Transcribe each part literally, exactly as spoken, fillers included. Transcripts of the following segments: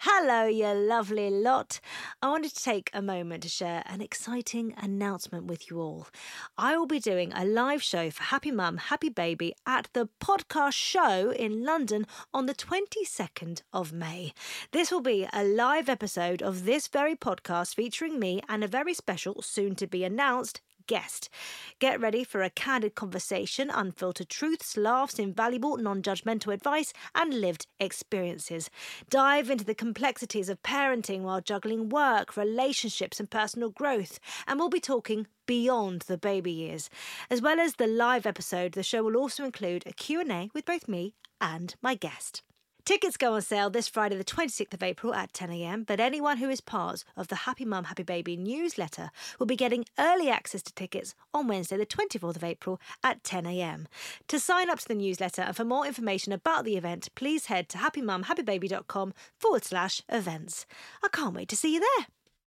Hello, you lovely lot. I wanted to take a moment to share an exciting announcement with you all. I will be doing a live show for Happy Mum, Happy Baby at the Podcast Show in London on the twenty-second of May. This will be a live episode of this very podcast featuring me and a very special, soon-to-be-announced guest. Get ready for a candid conversation, unfiltered truths, laughs, invaluable, non-judgmental advice and lived experiences. Dive into the complexities of parenting while juggling work, relationships and personal growth, and we'll be talking beyond the baby years. As well as the live episode, the show will also include a Q and A with both me and my guest. Tickets go on sale this Friday the twenty-sixth of April at ten a.m, but anyone who is part of the Happy Mum, Happy Baby newsletter will be getting early access to tickets on Wednesday the twenty-fourth of April at ten a.m. To sign up to the newsletter and for more information about the event, please head to happymumhappybaby.com forward slash events. I can't wait to see you there.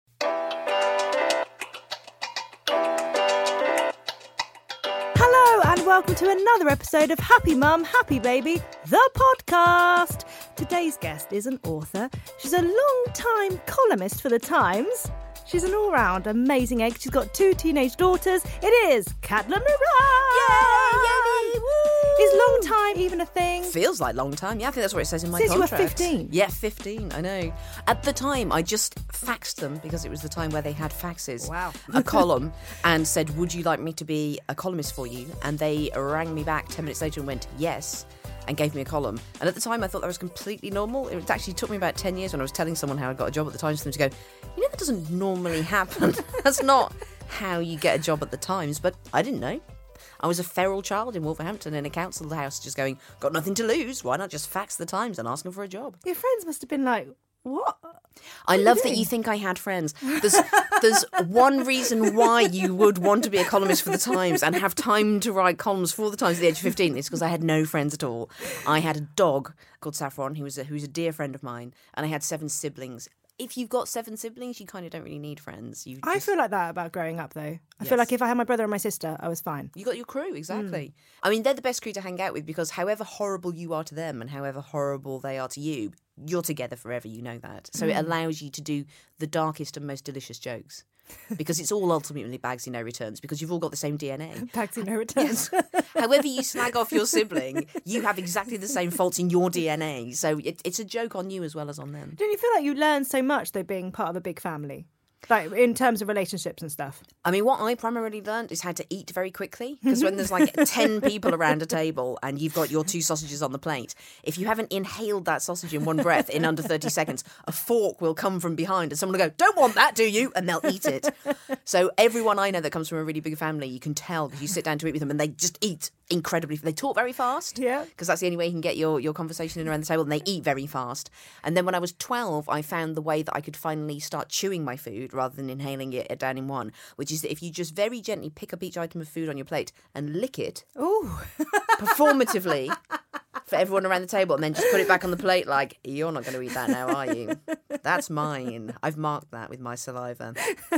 Hello and welcome to another episode of Happy Mum, Happy Baby, the podcast. Today's guest is an author. She's a long-time columnist for The Times. She's an all-round amazing egg. She's got two teenage daughters. It is Caitlin Moran! Yay! Woo! Is long time even a thing? Feels like long time. Yeah, I think that's what it says in my Since contract. you were fifteen? Yeah, fifteen, I know. At the time, I just faxed them, because it was the time where they had faxes, Wow. a column, and said, would you like me to be a columnist for you? And they rang me back ten minutes later and went, yes, and gave me a column. And at the time, I thought that was completely normal. It actually took me about ten years when I was telling someone how I got a job at the Times for them to go, you know, that doesn't normally happen. That's not how you get a job at the Times. But I didn't know. I was a feral child in Wolverhampton in a council house just going, got nothing to lose. Why not just fax the Times and ask them for a job? Your friends must have been like, what? I What love are you that doing? you think I had friends. There's there's one reason why you would want to be a columnist for the Times and have time to write columns for the Times at the age of fifteen. It's because I had no friends at all. I had a dog called Saffron, who was a, who's a dear friend of mine, and I had seven siblings. If you've got seven siblings, you kind of don't really need friends. You I just- feel like that about growing up, though. I Yes. feel like if I had my brother and my sister, I was fine. You got your crew, exactly. Mm. I mean, they're the best crew to hang out with, because however horrible you are to them and however horrible they are to you, you're together forever, you know that. So Mm. it allows you to do the darkest and most delicious jokes. Because it's all ultimately Bagsy No Returns, because you've all got the same D N A. Bagsy No Returns. However you slag off your sibling, you have exactly the same faults in your D N A. So it, it's a joke on you as well as on them. Don't you feel like you learn so much, though, being part of a big family? Like, in terms of relationships and stuff. I mean, what I primarily learned is how to eat very quickly. Because when there's like ten people around a table and you've got your two sausages on the plate, if you haven't inhaled that sausage in one breath in under thirty seconds, a fork will come from behind and someone will go, don't want that, do you? And they'll eat it. So everyone I know that comes from a really big family, you can tell because you sit down to eat with them and they just eat incredibly. They talk very fast. Yeah. Because that's the only way you can get your, your conversation in around the table, and they eat very fast. And then when I was twelve, I found the way that I could finally start chewing my food rather than inhaling it down in one, which is that if you just very gently pick up each item of food on your plate and lick it Ooh. performatively for everyone around the table, and then just put it back on the plate like, you're not going to eat that now, are you? That's mine. I've marked that with my saliva.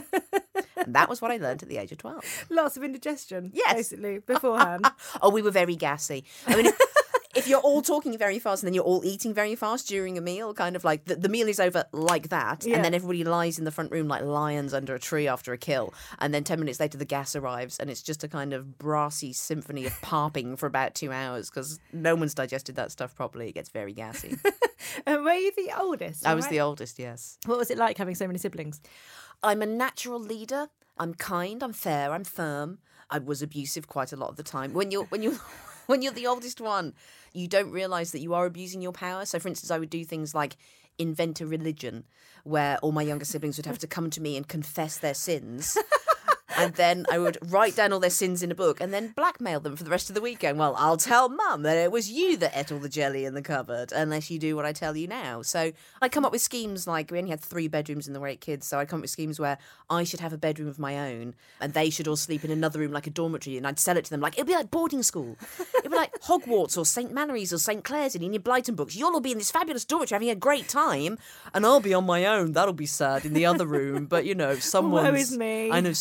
And that was what I learned at the age of twelve. Lots of indigestion, Yes. basically, beforehand. Oh, we were very gassy. I mean, if you're all talking very fast and then you're all eating very fast during a meal, kind of like the, the meal is over like that, Yeah. and then everybody lies in the front room like lions under a tree after a kill, and then ten minutes later the gas arrives and it's just a kind of brassy symphony of parping for about two hours because no one's digested that stuff properly. It gets very gassy. And were you the oldest? I was right? the oldest, yes. What was it like having so many siblings? I'm a natural leader. I'm kind, I'm fair, I'm firm. I was abusive quite a lot of the time. When you're when you when you're the oldest one, you don't realise that you are abusing your power. So for instance, I would do things like invent a religion where all my younger siblings would have to come to me and confess their sins. And then I would write down all their sins in a book and then blackmail them for the rest of the week going, well, I'll tell Mum that it was you that ate all the jelly in the cupboard unless you do what I tell you now. So I come up with schemes like, we only had three bedrooms and there were eight kids, so I come up with schemes where I should have a bedroom of my own and they should all sleep in another room like a dormitory, and I'd sell it to them like, it'll be like boarding school. It'll be like Hogwarts or Saint Malory's or Saint Clair's in your Blyton books. You'll all be in this fabulous dormitory having a great time and I'll be on my own. That'll be sad in the other room. But, you know, someone's... is me. I know someone's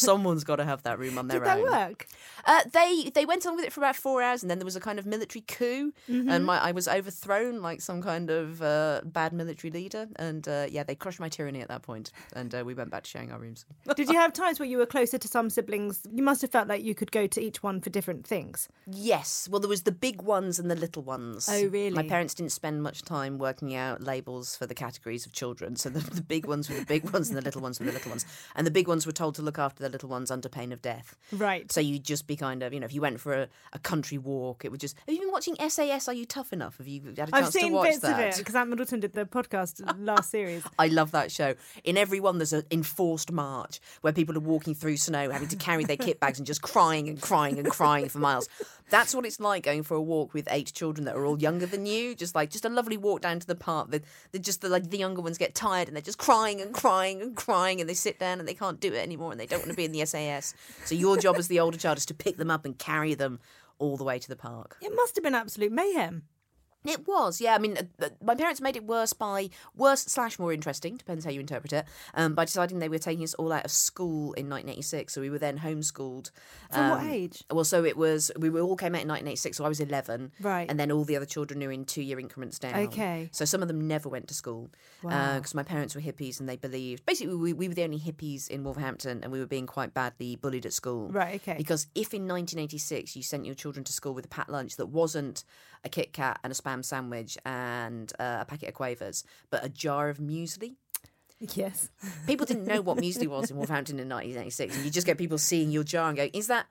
got to have that room on their Did own. that work? Uh, they they went on with it for about four hours, and then there was a kind of military coup, Mm-hmm. and my, I was overthrown like some kind of uh, bad military leader, and uh, yeah, they crushed my tyranny at that point, and uh, we went back to sharing our rooms. Did you have times where you were closer to some siblings? You must have felt like you could go to each one for different things. Yes, well, there was the big ones and the little ones. Oh, really? My parents didn't spend much time working out labels for the categories of children, so the, the big ones were the big ones and the little ones were the little ones, and the big ones were told to look after the little ones under pain of death. Right. So you'd just be kind of, you know, if you went for a, a country walk, it would just. Have you been watching S A S? Are You Tough Enough? Have you had a chance I've seen to watch bits that? of it because Aunt Middleton did the podcast last series. I love that show. In every one, there's an enforced march where people are walking through snow, having to carry their kit bags and just crying and crying and crying for miles. That's what it's like going for a walk with eight children that are all younger than you. Just like just a lovely walk down to the park. They, they just the, like the younger ones get tired and they're just crying and crying and crying, and they sit down and they can't do it anymore and they don't want to be in the S A S. So your job as the older child is to pick them up and carry them all the way to the park. It must have been absolute mayhem. It was, yeah. I mean, uh, my parents made it worse by, worse slash more interesting, depends how you interpret it, um, by deciding they were taking us all out of school in nineteen eighty-six. So we were then homeschooled. From um, what age? Well, so it was, we were all came out in nineteen eighty-six, so I was eleven. Right. And then all the other children were in two-year increments down. Okay. So some of them never went to school. Wow. Because my parents were hippies and they believed, basically we, we were the only hippies in Wolverhampton and we were being quite badly bullied at school. Right, okay. Because if in nineteen eighty-six you sent your children to school with a packed lunch that wasn't a Kit Kat and a Spam sandwich and uh, a packet of Quavers, but a jar of muesli. Yes. People didn't know what muesli was in Wolverhampton in nineteen eighty-six. And you just get people seeing your jar and go, is that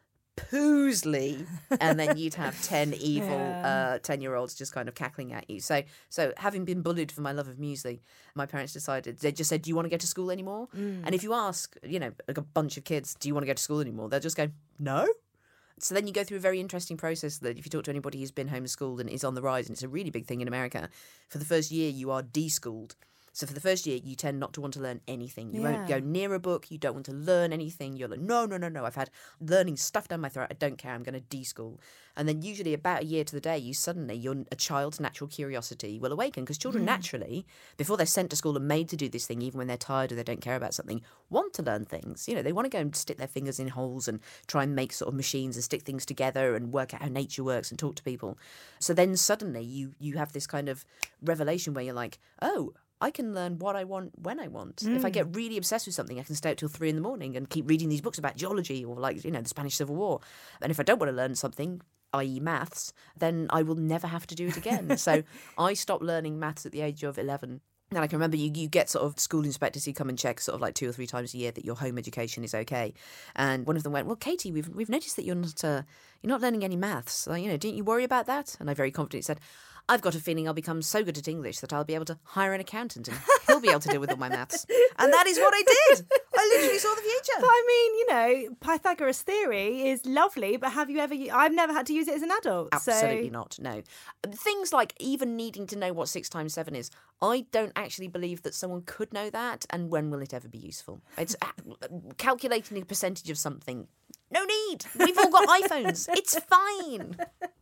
Poosli? And then you'd have ten evil Yeah. uh, ten-year-olds just kind of cackling at you. So, so having been bullied for my love of muesli, my parents decided, they just said, do you want to go to school anymore? Mm. And if you ask, you know, like a bunch of kids, do you want to go to school anymore? They'll just go, no. So then you go through a very interesting process that if you talk to anybody who's been homeschooled and is on the rise, and it's a really big thing in America, for the first year you are deschooled. So for the first year, you tend not to want to learn anything. You won't Yeah. go near a book. You don't want to learn anything. You're like, no, no, no, no. I've had learning stuff down my throat. I don't care. I'm going to deschool. And then usually about a year to the day, you suddenly, your a child's natural curiosity will awaken. Because children Mm. naturally, before they're sent to school and made to do this thing, even when they're tired or they don't care about something, want to learn things. You know, they want to go and stick their fingers in holes and try and make sort of machines and stick things together and work out how nature works and talk to people. So then suddenly you you have this kind of revelation where you're like, oh, I can learn what I want when I want. If I get really obsessed with something, I can stay up till three in the morning and keep reading these books about geology or, like, you know, the Spanish Civil War. And if I don't want to learn something, that is maths, then I will never have to do it again. So I stopped learning maths at the age of eleven. And I can remember you, you get sort of school inspectors who come and check sort of like two or three times a year that your home education is okay. And one of them went, well, Katie, we've we've noticed that you're not uh, you're not learning any maths. Like, you know, didn't you worry about that? And I very confidently said, I've got a feeling I'll become so good at English that I'll be able to hire an accountant and he'll be able to deal with all my maths. And that is what I did. I literally saw the future. But I mean, you know, Pythagoras' theory is lovely, but have you ever... I've never had to use it as an adult. Absolutely so... not, no. Things like even needing to know what six times seven is, I don't actually believe that someone could know that, and when will it ever be useful? It's uh, calculating a percentage of something. No need. We've all got iPhones. It's fine.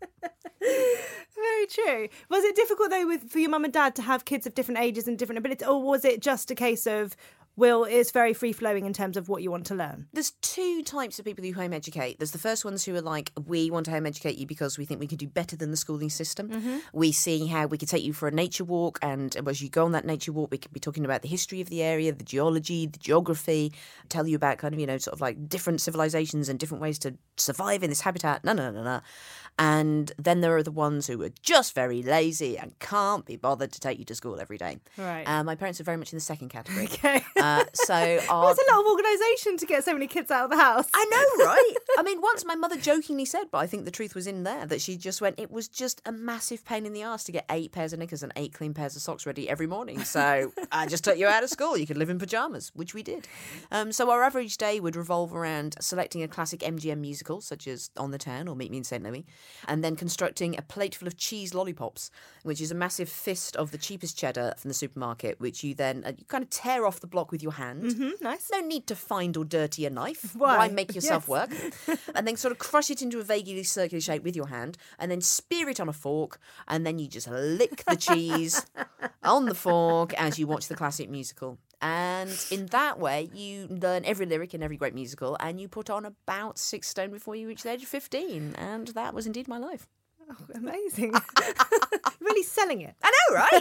Very true. Was it difficult, though, with for your mum and dad to have kids of different ages and different abilities, or was it just a case of, Will, it's very free-flowing in terms of what you want to learn? There's two types of people who home educate. There's the first ones who are like, we want to home educate you because we think we can do better than the schooling system. Mm-hmm. We see how we could take you for a nature walk, and as you go on that nature walk, we could be talking about the history of the area, the geology, the geography, tell you about kind of, you know, sort of like different civilizations and different ways to survive in this habitat. No, no, no, no. And then there are the ones who are just very lazy and can't be bothered to take you to school every day. Right. Uh, my parents are very much in the second category. Okay. Uh, so our... There's a lot of organisation to get so many kids out of the house. I know, right? I mean, once my mother jokingly said, but I think the truth was in there, that she just went, it was just a massive pain in the arse to get eight pairs of knickers and eight clean pairs of socks ready every morning. So I just took you out of school. You could live in pyjamas, which we did. Um, so our average day would revolve around selecting a classic M G M musical, such as On the Town or Meet Me in Saint Louis, and then constructing a plate full of cheese lollipops, which is a massive fist of the cheapest cheddar from the supermarket, which you then uh, you kind of tear off the block with your hand. Mm-hmm, nice. No need to find or dirty a knife. Why? Why make yourself Yes. work? And then sort of crush it into a vaguely circular shape with your hand, and then spear it on a fork, and then you just lick the cheese on the fork as you watch the classic musical. And And in that way, you learn every lyric in every great musical, and you put on about six stone before you reach the age of fifteen. And that was indeed my life. Oh, amazing. Really selling it. I know, right?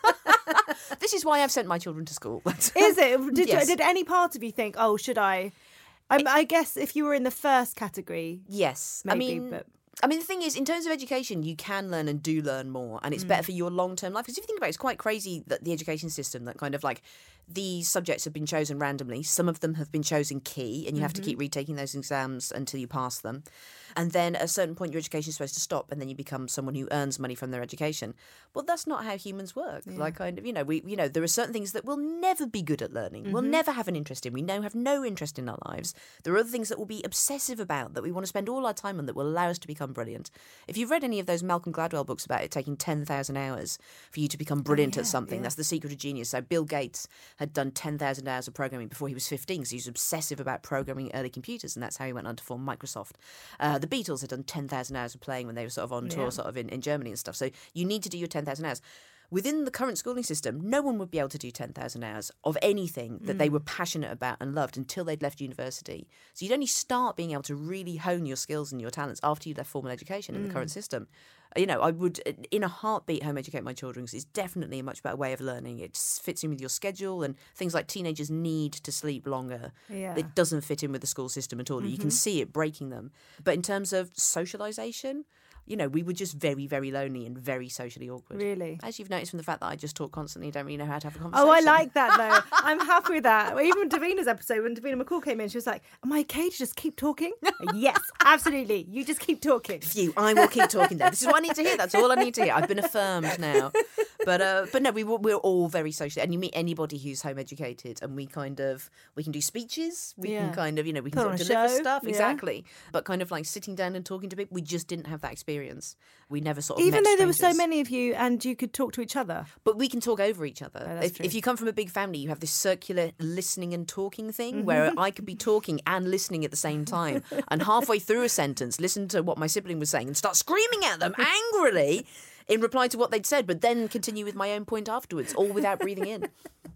Yeah. This is why I've sent my children to school. Is it? Did, Yes. you, did any part of you think, oh, should I? I, I guess if you were in the first category, Yes. maybe, I mean, but... I mean, the thing is, in terms of education, you can learn and do learn more, and it's Mm. better for your long-term life. Because if you think about it, it's quite crazy that the education system, that kind of like these subjects have been chosen randomly. Some of them have been chosen key, and you have Mm-hmm. to keep retaking those exams until you pass them. And then at a certain point, your education is supposed to stop, and then you become someone who earns money from their education. Well, that's not how humans work. Yeah. Like, kind of, you know, we, you know, there are certain things that we'll never be good at learning. We'll Mm-hmm. never have an interest in. We now have no interest in our lives. There are other things that we'll be obsessive about, that we want to spend all our time on, that will allow us to become brilliant. If you've read any of those Malcolm Gladwell books about it taking ten thousand hours for you to become brilliant yeah, at something, yeah. that's the secret of genius. So Bill Gates had done ten thousand hours of programming before he was fifteen, because he was obsessive about programming early computers, and that's how he went on to form Microsoft. Uh, the Beatles had done ten thousand hours of playing when they were sort of on tour Yeah. sort of in, in Germany and stuff. So you need to do your ten thousand hours. Within the current schooling system, no one would be able to do ten thousand hours of anything that Mm. they were passionate about and loved until they'd left university. So you'd only start being able to really hone your skills and your talents after you left formal education in the Mm. current system. You know, I would, in a heartbeat, home educate my children, because it's definitely a much better way of learning. It fits in with your schedule, and things like teenagers need to sleep longer. Yeah. It doesn't fit in with the school system at all. You can see it breaking them. But in terms of socialisation, you know, we were just very, very lonely and very socially awkward. Really? As you've noticed from the fact that I just talk constantly, don't really know how to have a conversation. Oh, I like that though. I'm happy with that. Even Davina's episode, when Davina McCall came in, she was like, am I okay to just keep talking? Yes, absolutely. You just keep talking. Phew, I will keep talking there. This is what I need to hear. That's all I need to hear. I've been affirmed now. But uh, but no, we were- we're all very social. And you meet anybody who's home educated, and we kind of, we can do speeches. We Yeah. can kind of, you know, we can Put sort on of a deliver show, stuff. yeah. Exactly. But kind of like sitting down and talking to people, we just didn't have that experience. We never sort of Even met though there were so strangers. many of you and you could talk to each other. But we can talk over each other. Oh, that's if, true. if you come from a big family, you have this circular listening and talking thing Mm-hmm. where I could be talking and listening at the same time. And halfway through a sentence, listen to what my sibling was saying and start screaming at them angrily in reply to what they'd said, but then continue with my own point afterwards, all without breathing in.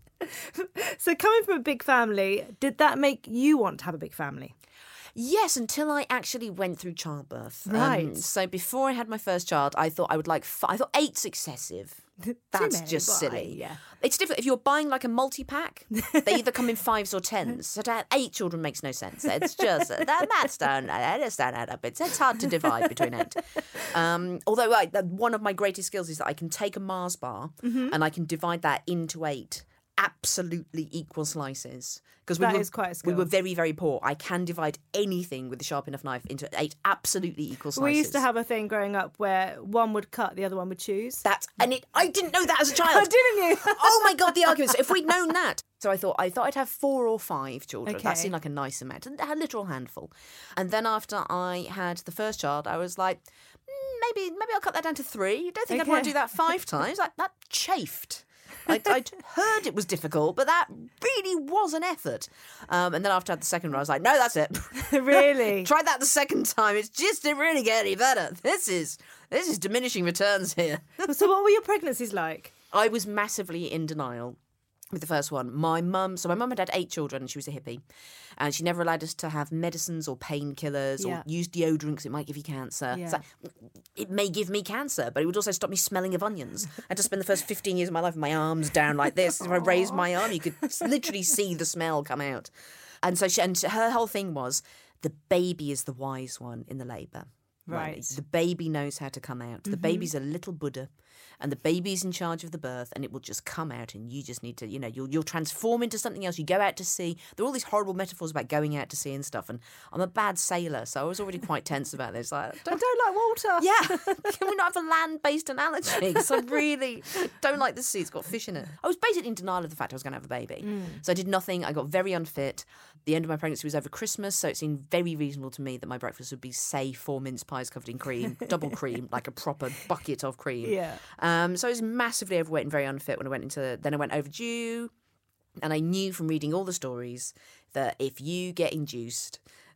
So coming from a big family, did that make you want to have a big family? Yes, until I actually went through childbirth. Um, Right. so before I had my first child, I thought I would like, f- I thought eight's excessive. That's many, just but silly. I- yeah. It's different. If you're buying like a multi-pack, they either come in fives or tens. So to have eight children makes no sense. It's just, that maths don't, I just don't add up. It's, it's hard to divide between eight. Um, although I, that- one of my greatest skills is that I can take a Mars bar Mm-hmm. and I can divide that into eight absolutely equal slices. Because we That were, is quite a we skill. were very, very poor. I can divide anything with a sharp enough knife into eight absolutely equal slices. We used to have a thing growing up where one would cut, the other one would choose. that, and it. I didn't know that as a child. Oh, didn't you? Oh my god, the arguments! If we'd known that, so I thought I thought I'd have four or five children. That Okay. seemed like a nice amount, a literal handful. And then after I had the first child, I was like, mm, maybe maybe I'll cut that down to three. Don't think I'd want Okay. to do that five times. Like that chafed. I, I'd heard it was difficult, but that really was an effort. Um, and then after I had the second one, I was like, no, that's it. Really? Try that the second time. It's just didn't really get any better. This is this is diminishing returns here. So what were your pregnancies like? I was massively in denial with the first one. My mum, so my mum had had eight children and she was a hippie. And she never allowed us to have medicines or painkillers Yeah. or use deodorant because it might give you cancer. Yeah. It's like, it may give me cancer, but it would also stop me smelling of onions. I had to spend the first fifteen years of my life with my arms down like this. If I raised my arm, you could literally see the smell come out. And so she, and her whole thing was, the baby is the wise one in the labour. Right. The baby knows how to come out. The baby's a little Buddha, and the baby's in charge of the birth, and it will just come out, and you just need to, you know, you'll you'll transform into something else. You go out to sea. There are all these horrible metaphors about going out to sea and stuff, and I'm a bad sailor, so I was already quite tense about this. Like, I don't like water. yeah, can we not have a land-based analogy? Because I really don't like the sea. It's got fish in it. I was basically in denial of the fact I was going to have a baby. So I did nothing. I got very unfit. The end of my pregnancy was over Christmas, so it seemed very reasonable to me that my breakfast would be, say, four mince pies covered in cream, double cream, like a proper bucket of cream. Yeah. Um, so I was massively overweight and very unfit when I went into... Then I went overdue, and I knew from reading all the stories that if you get induced,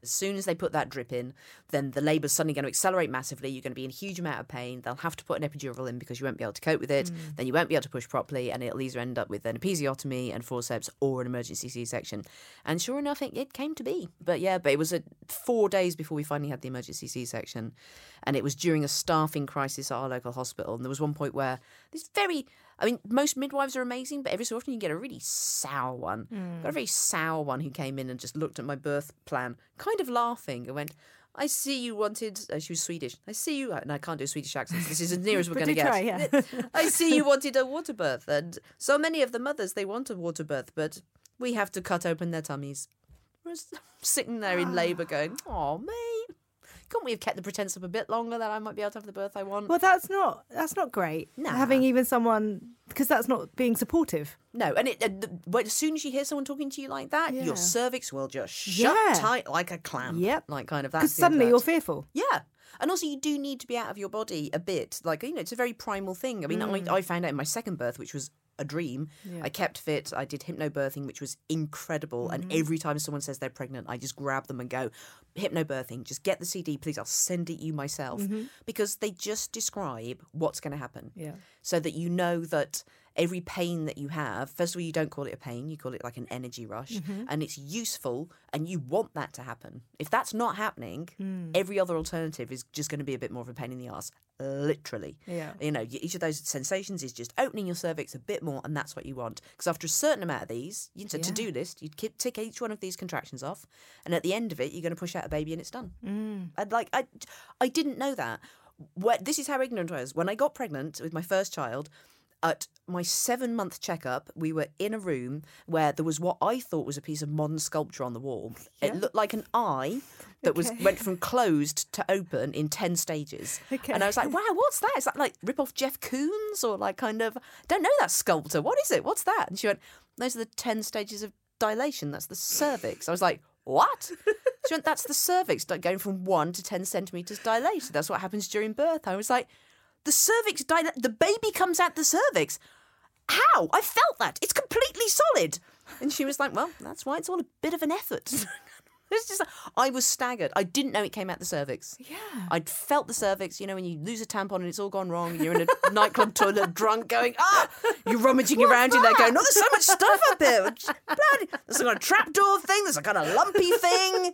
As soon as they put that drip in, then the labour's suddenly going to accelerate massively. You're going to be in a huge amount of pain. They'll have to put an epidural in because you won't be able to cope with it. Mm. Then you won't be able to push properly, and it'll either end up with an episiotomy and forceps or an emergency C-section. And sure enough, it, it came to be. But yeah, but it was a, four days before we finally had the emergency C-section. And it was during a staffing crisis at our local hospital. And there was one point where this very... I mean, most midwives are amazing, but every so often you get a really sour one. Mm. Got a very sour one who came in and just looked at my birth plan, kind of laughing, and went, I see you wanted... Uh, she was Swedish. I see you... And I can't do a Swedish accent. This is as near as we're going to get. Try, yeah. I see you wanted a water birth. And so many of the mothers, they want a water birth, but we have to cut open their tummies. We're sitting there in labour going, oh, mate. Couldn't we have kept the pretense up a bit longer that I might be able to have the birth I want? Well, that's not that's not great. Nah. Having even someone, because that's not being supportive. No, and it, uh, the, as soon as you hear someone talking to you like that, yeah. your cervix will just shut yeah. tight like a clam. Yep. Like kind of that. Because suddenly you're fearful. Yeah. And also you do need to be out of your body a bit. Like, you know, it's a very primal thing. I mean, mm. I, I found out in my second birth, which was a dream. Yeah. I kept fit. I did hypnobirthing, which was incredible. Mm-hmm. And every time someone says they're pregnant, I just grab them and go, hypnobirthing, just get the C D, please. I'll send it you myself. Mm-hmm. Because they just describe what's going to happen. Yeah. So that you know that every pain that you have, first of all, you don't call it a pain, you call it like an energy rush. Mm-hmm. And it's useful and you want that to happen. If that's not happening, mm. every other alternative is just going to be a bit more of a pain in the arse. Literally. Yeah. You know, each of those sensations is just opening your cervix a bit more, and that's what you want. Because after a certain amount of these, you know, yeah. to-do list, you tick each one of these contractions off, and at the end of it, you're going to push out a baby and it's done. Mm. And like, I, I didn't know that. What, this is how ignorant I was. When I got pregnant with my first child, at my seven-month checkup, we were in a room where there was what I thought was a piece of modern sculpture on the wall. Yeah. It looked like an eye that okay. was went from closed to open in ten stages. Okay. And I was like, wow, what's that? Is that like rip-off Jeff Koons or like kind of, don't know that sculptor. What is it? What's that? And she went, those are the ten stages of dilation. That's the cervix. I was like, what? She went, that's the cervix going from one to ten centimetres dilated. That's what happens during birth. I was like, the cervix, dilate, the baby comes out the cervix. How? I felt that. It's completely solid. And she was like, well, that's why it's all a bit of an effort. It's just, I was staggered. I didn't know it came out the cervix. Yeah. I'd felt the cervix, you know, when you lose a tampon and it's all gone wrong and you're in a nightclub toilet drunk going, ah, you're rummaging What's around that? in there going, oh, there's so much stuff up here. There's some kind of trapdoor thing. There's a kind of lumpy thing.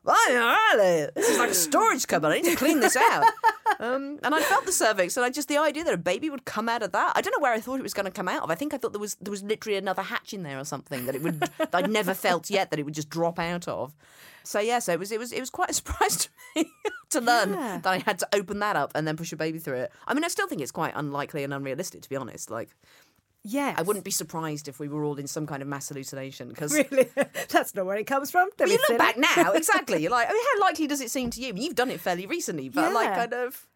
This is like a storage cupboard. I need to clean this out. Um, and I felt the cervix, and I just the idea that a baby would come out of that. I don't know where I thought it was going to come out of. I think I thought there was there was literally another hatch in there or something that it would that I'd never felt yet that it would just drop out of. So yeah, so it was it was it was quite a surprise to me to learn yeah. that I had to open that up and then push a baby through it. I mean, I still think it's quite unlikely and unrealistic, to be honest. Like. Yes. I wouldn't be surprised if we were all in some kind of mass hallucination. Cause really? That's not where it comes from. Well, you look back now, exactly. You're like, I mean, how likely does it seem to you? I mean, you've done it fairly recently, but yeah. like kind of...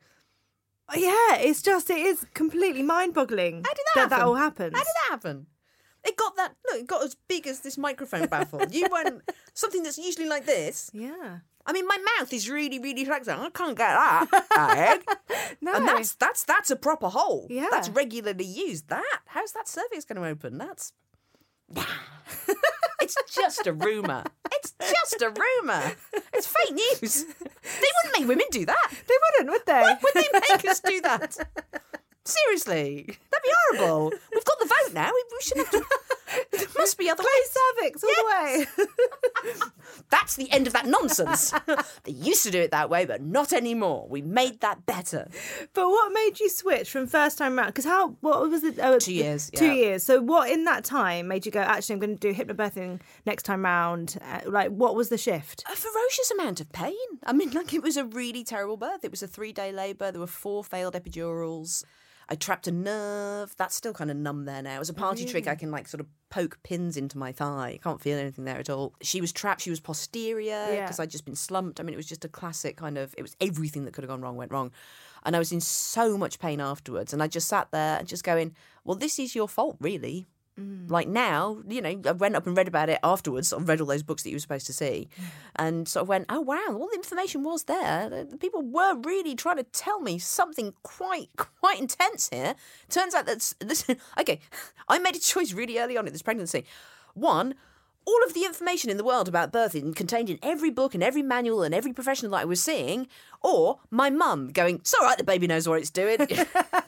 Yeah, it's just, it is completely mind-boggling. How did that that, happen? that all happens. How did that happen? It got that, look, it got as big as this microphone baffle. You went, something that's usually like this. Yeah. I mean, my mouth is really, really flexible. I can't get that out. No. And that's that's that's a proper hole. Yeah. That's regularly used. That how's that cervix going to open? That's it's just a rumour. It's just a rumour. It's fake news. They wouldn't make women do that. They wouldn't, would they? Why would they make us do that? Seriously, that'd be horrible. We've got the vote now. We, we shouldn't have to. There must be other Clay ways. cervix all yes. the way. That's the end of that nonsense. They used to do it that way, but not anymore. We made that better. But what made you switch from first time round? Because how, what was it? Oh, two years. Two yeah. years. So what in that time made you go, actually, I'm going to do hypnobirthing next time round? Uh, like, what was the shift? A ferocious amount of pain. I mean, like, it was a really terrible birth. It was a three-day labour. There were four failed epidurals. I trapped a nerve. That's still kind of numb there now. As a party really? trick, I can like sort of poke pins into my thigh. I can't feel anything there at all. She was trapped. She was posterior because yeah. I'd just been slumped. I mean, it was just a classic kind of, it was everything that could have gone wrong went wrong. And I was in so much pain afterwards. And I just sat there and just going, well, this is your fault, really. Mm. Like now, you know, I went up and read about it afterwards. I read all those books that you were supposed to see and sort of went, oh, wow, all the information was there. The people were really trying to tell me something quite, quite intense here. Turns out that's, listen, okay, I made a choice really early on in this pregnancy. One, all of the information in the world about birthing contained in every book and every manual and every professional that I was seeing, or my mum going, it's all right, the baby knows what it's doing. mm.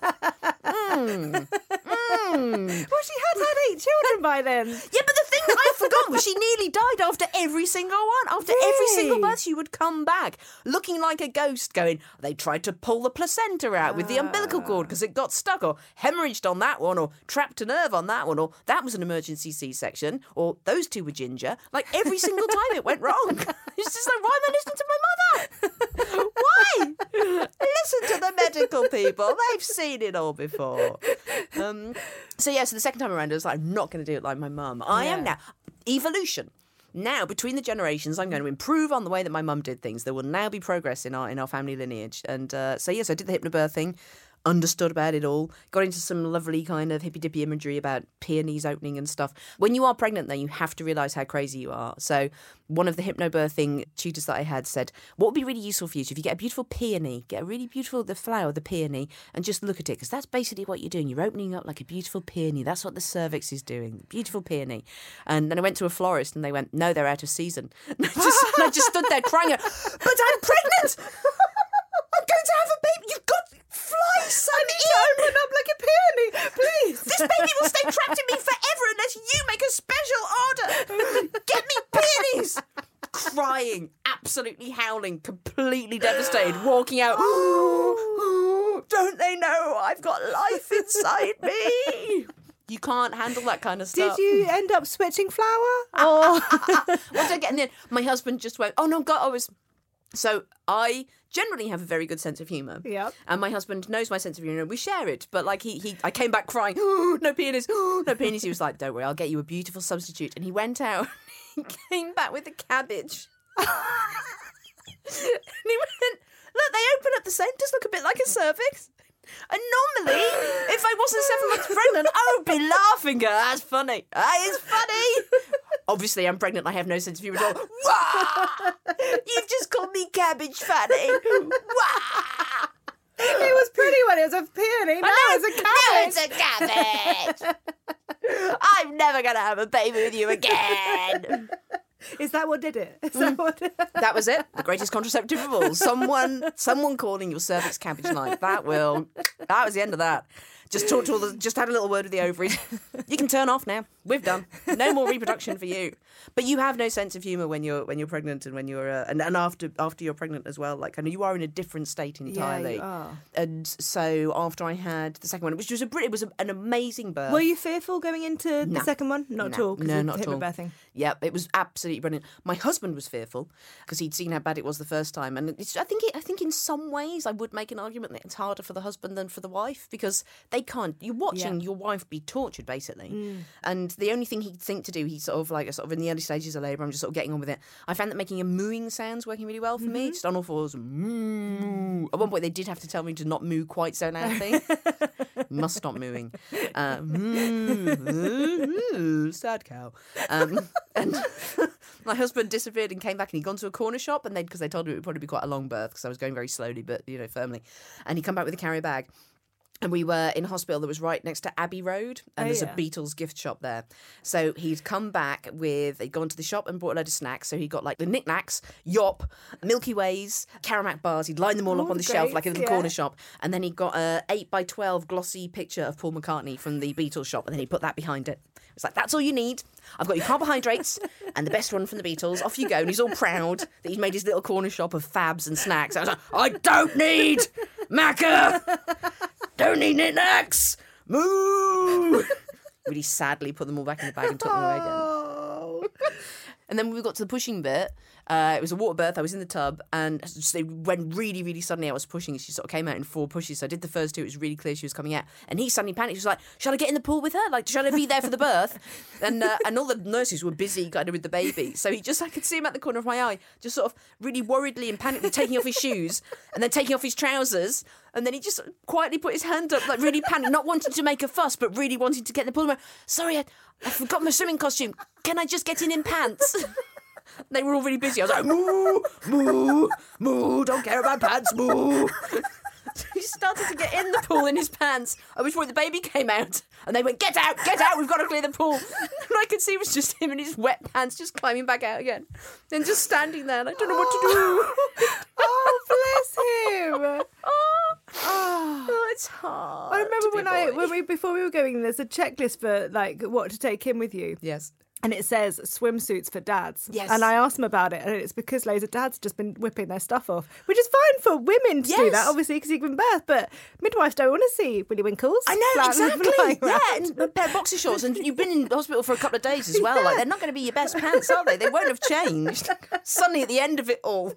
Mm. Well, she had had eight children by then. Yeah, but the thing that I forgot was she nearly died after every single one. After Really? every single birth, she would come back looking like a ghost going, they tried to pull the placenta out with the umbilical cord because it got stuck, or hemorrhaged on that one, or trapped a nerve on that one, or that was an emergency C-section, or those two were ginger. Like every single time it went wrong. It's just like, why am I listening to my mother? Why? Listen to the medical people. They've seen it all before. Um, so yeah, so the second time around, I was like, I'm not going to do it like my mum. I Yeah. am now. Evolution. Now, between the generations, I'm going to improve on the way that my mum did things. There will now be progress in our in our family lineage. And uh, so, yes, I did the hypnobirthing, understood about it all, got into some lovely kind of hippy-dippy imagery about peonies opening and stuff. When you are pregnant, though, you have to realise how crazy you are. So one of the hypnobirthing tutors that I had said, what would be really useful for you is if you get a beautiful peony, get a really beautiful, the flower, the peony, and just look at it, because that's basically what you're doing. You're opening up like a beautiful peony. That's what the cervix is doing, beautiful peony. And then I went to a florist and they went, no, they're out of season. And I just, and I just stood there crying, but I'm pregnant! I'm going to have a baby. You've got fly sun in. Open up like a peony, please. This baby will stay trapped in me forever unless you make a special order. Get me peonies. Crying, absolutely howling, completely devastated, walking out. Don't they know I've got life inside me? You can't handle that kind of stuff. Did you end up switching flower? Or Once I get in there, my husband just went, oh no, God, I was... So I generally have a very good sense of humour. Yep. And my husband knows my sense of humour. We share it. But like he, he I came back crying, oh, no penis, oh, no penis. He was like, don't worry, I'll get you a beautiful substitute. And he went out and he came back with a cabbage. And he went, look, they open up the same, just look a bit like a cervix. And normally, if I wasn't seven months pregnant, I would be laughing. Go, that's funny. That is funny. Obviously, I'm pregnant. I have no sense of humour at all. Wah! You've just called me cabbage fatty. Wah! it was pretty when it was a peony. Now it's a cabbage. Now it's a cabbage. I'm never going to have a baby with you again. Is that what did it? Is that what? That was it. The greatest contraceptive of all. Someone, someone calling your cervix cabbage night. That will. That was the end of that. Just talked to all the. Just had a little word with the ovaries. You can turn off now. We've done. No more reproduction for you. But you have no sense of humour when you're when you're pregnant and when you're uh, and, and after after you're pregnant as well. Like I know you are in a different state entirely. Yeah, you are. And so after I had the second one, which was a it was a, an amazing birth. Were you fearful going into No. the second one? Not at No. all. 'cause No, of not at all. hypnobirthing. Yep, it was absolutely brilliant. My husband was fearful because he'd seen how bad it was the first time, and it's, I think it, I think in some ways I would make an argument that it's harder for the husband than for the wife because they can't. You're watching Yeah. your wife be tortured basically, Mm. and the only thing he'd think to do, he's sort of like sort of in the early stages of labour. I'm just sort of getting on with it. I found that making a mooing sound's working really well for me. Just on all fours, moo. At one point, they did have to tell me to not moo quite so loudly. Must stop mooing. Uh, moo, moo, moo, sad cow. Um, and my husband disappeared and came back, and he'd gone to a corner shop, and they because they told me it would probably be quite a long birth because I was going very slowly, but you know, firmly. And he come back with a carrier bag. And we were in a hospital that was right next to Abbey Road, and Oh, there's yeah. a Beatles gift shop there. So he'd come back with, he'd gone to the shop and bought a load of snacks. So he got like the knickknacks, Yop, Milky Ways, Caramac bars. He'd line them all up Oh, on the shelf great, like a little yeah. corner shop. And then he got a eight by twelve glossy picture of Paul McCartney from the Beatles shop, and then he put that behind it. It's like, that's all you need. I've got your carbohydrates and the best one from the Beatles. Off you go. And he's all proud that he's made his little corner shop of fabs and snacks. I was like, I don't need Macca. Don't need knickknacks. Moo. Really sadly put them all back in the bag and took them away again. Oh. And then when we got to the pushing bit, uh, it was a water birth. I was in the tub, and just, they went really, really suddenly. I was pushing, and she sort of came out in four pushes. So I did the first two. It was really clear she was coming out. And he suddenly panicked. He was like, shall I get in the pool with her? Like, shall I be there for the birth? And uh, and all the nurses were busy kind of with the baby. So he just, I could see him at the corner of my eye, just sort of really worriedly and panically taking off his shoes and then taking off his trousers. And then he just quietly put his hand up, like really panicked, not wanting to make a fuss, but really wanting to get in the pool. And went, sorry, I, I forgot my swimming costume. Can I just get in in pants? They were all really busy. I was like, moo, moo, moo, don't care about pants, moo. He started to get in the pool in his pants, at which point the baby came out, and they went, get out, get out, we've got to clear the pool. And I could see it was just him in his wet pants just climbing back out again. And just standing there, and I don't know what to do. Oh, bless him. Oh, Oh. oh, it's hard. I remember to be when a I boy. when we before we were going, there's a checklist for like what to take in with you. Yes. And it says swimsuits for dads. Yes. And I asked them about it, and it's because loads of dads have just been whipping their stuff off, which is fine for women to do Yes. that, obviously, because you've given birth. But midwives don't want to see Willy Winkles. I know, flying- exactly. flying Yeah, around. and a pair of boxer shorts, and you've been in hospital for a couple of days as well. Like, they're not going to be your best pants, are they? They won't have changed. Suddenly, at the end of it all,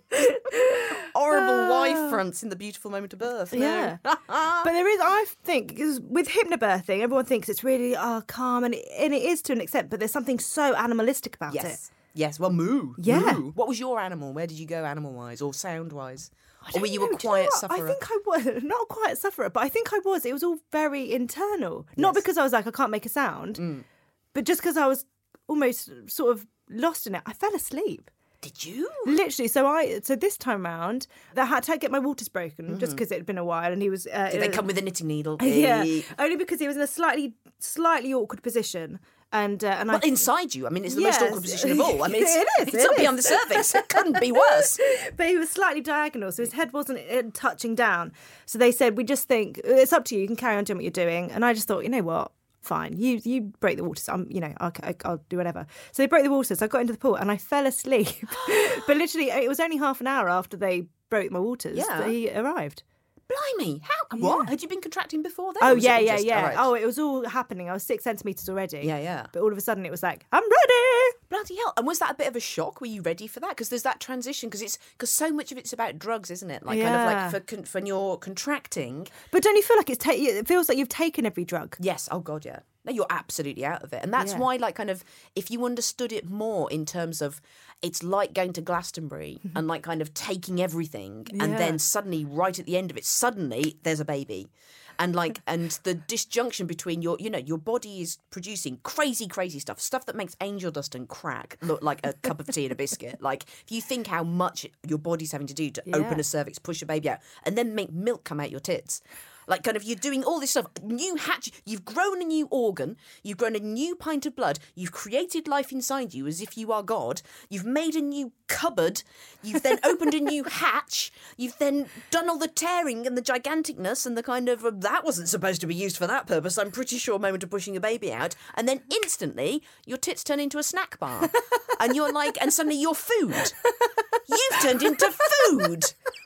horrible wife fronts in the beautiful moment of birth. No. Yeah. But there is, I think, because with hypnobirthing, everyone thinks it's really oh, calm, and it, and it is to an extent, but there's something so animalistic about it. Yes. Yes. Well, moo. Yeah. Moo. What was your animal? Where did you go animal-wise or sound-wise? Or were you No, a do you know quiet what? sufferer? I think I was not a quiet sufferer, but I think I was. It was all very internal. Not Yes. because I was like I can't make a sound, but just because I was almost sort of lost in it. I fell asleep. Did you? Literally, so I so this time round, I had to get my waters broken just because it had been a while, and he was. Uh, Did they uh, come with a knitting needle? Yeah, Eh. only because he was in a slightly slightly awkward position, and uh, and Well, I inside you. I mean, it's the most Yes. awkward position of all. I mean, it's, It is, it's it up is. beyond the cervix. It couldn't be worse. but he was slightly diagonal, so his head wasn't uh, touching down. So they said, we just think it's up to you. You can carry on doing what you're doing. And I just thought, you know what? Fine, you you break the waters. I'm, you know, I'll, I'll do whatever. So they broke the waters. I got into the pool and I fell asleep. But literally, it was only half an hour after they broke my waters Yeah. that he arrived. Blimey, how? What? Had you been contracting before then? Oh or was it yeah, all yeah, just- yeah. all right. Oh, it was all happening. I was six centimeters already. Yeah, yeah. But all of a sudden, it was like, I'm ready. Bloody hell! And was that a bit of a shock? Were you ready for that? Because there's that transition. Because it's because so much of it's about drugs, isn't it? Like Yeah. kind of like for con- when you're contracting. But don't you feel like it's? Ta- it feels like you've taken every drug. Yes. Oh God, yeah. No, you're absolutely out of it, and that's Yeah. why, like, kind of, if you understood it more in terms of, it's like going to Glastonbury and like kind of taking everything, and Yeah. then suddenly, right at the end of it, suddenly there's a baby. And like, and the disjunction between your, you know, your body is producing crazy, crazy stuff, stuff that makes angel dust and crack look like a cup of tea and a biscuit. Like, if you think how much your body's having to do to open Yeah. a cervix, push a baby out, and then make milk come out your tits. Like, kind of, you're doing all this stuff. New hatch. You've grown a new organ. You've grown a new pint of blood. You've created life inside you as if you are God. You've made a new cupboard. You've then opened a new hatch. You've then done all the tearing and the giganticness and the kind of, uh, that wasn't supposed to be used for that purpose, I'm pretty sure, moment of pushing a baby out. And then instantly, your tits turn into a snack bar. And you're like, and suddenly you're food. You've turned into food.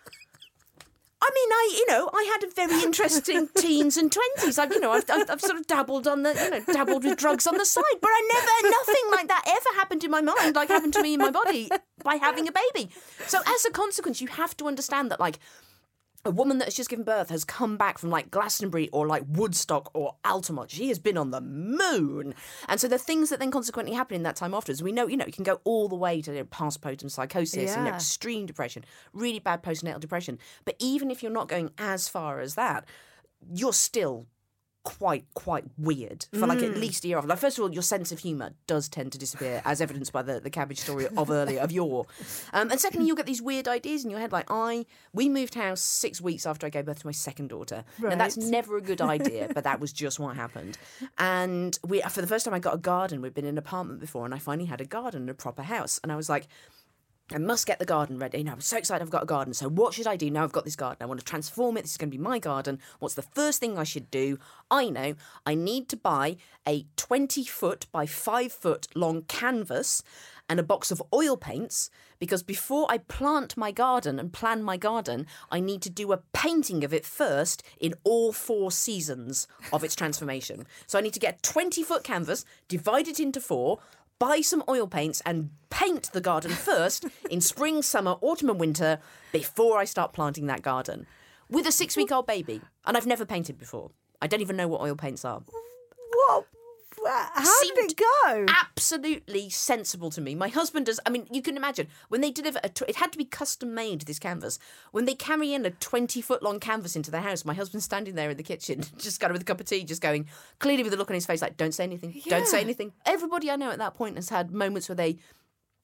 I mean, I, you know, I had a very interesting teens and twenties. I've, you know, I've, I've, I've sort of dabbled on the, you know, dabbled with drugs on the side, but I never, nothing like that ever happened in my mind, like happened to me in my body by having a baby. So as a consequence, you have to understand that, like, a woman that has just given birth has come back from like Glastonbury or like Woodstock or Altamont. She has been on the moon. And so the things that then consequently happen in that time afterwards, we know, you know, you can go all the way to you know, postpartum psychosis and Yeah. extreme depression, really bad postnatal depression. But even if you're not going as far as that, you're still quite, quite weird for like at least a year after. Like, first of all, your sense of humour does tend to disappear, as evidenced by the, the cabbage story of earlier, of yore. Um, and secondly, you'll get these weird ideas in your head. Like, I, we moved house six weeks after I gave birth to my second daughter. Now, that's Right. never a good idea, but that was just what happened. And we, for the first time, I got a garden. We'd been in an apartment before, and I finally had a garden, a proper house. And I was like, I must get the garden ready. You know, I'm so excited I've got a garden. So what should I do now I've got this garden? I want to transform it. This is going to be my garden. What's the first thing I should do? I know I need to buy a twenty foot by five foot long canvas and a box of oil paints, because before I plant my garden and plan my garden, I need to do a painting of it first in all four seasons of its transformation. So I need to get a twenty foot canvas, divide it into four, buy some oil paints and paint the garden first in spring, summer, autumn and winter before I start planting that garden. With a six-week-old baby. And I've never painted before. I don't even know what oil paints are. What? How did Seemed it go? Absolutely sensible to me. My husband does. I mean, you can imagine when they deliver a. Tw- it had to be custom made. This canvas. When they carry in a twenty foot long canvas into their house, my husband's standing there in the kitchen, just kind of with a cup of tea, just going, clearly with a look on his face like, "Don't say anything. Don't say Yeah. anything." Everybody I know at that point has had moments where they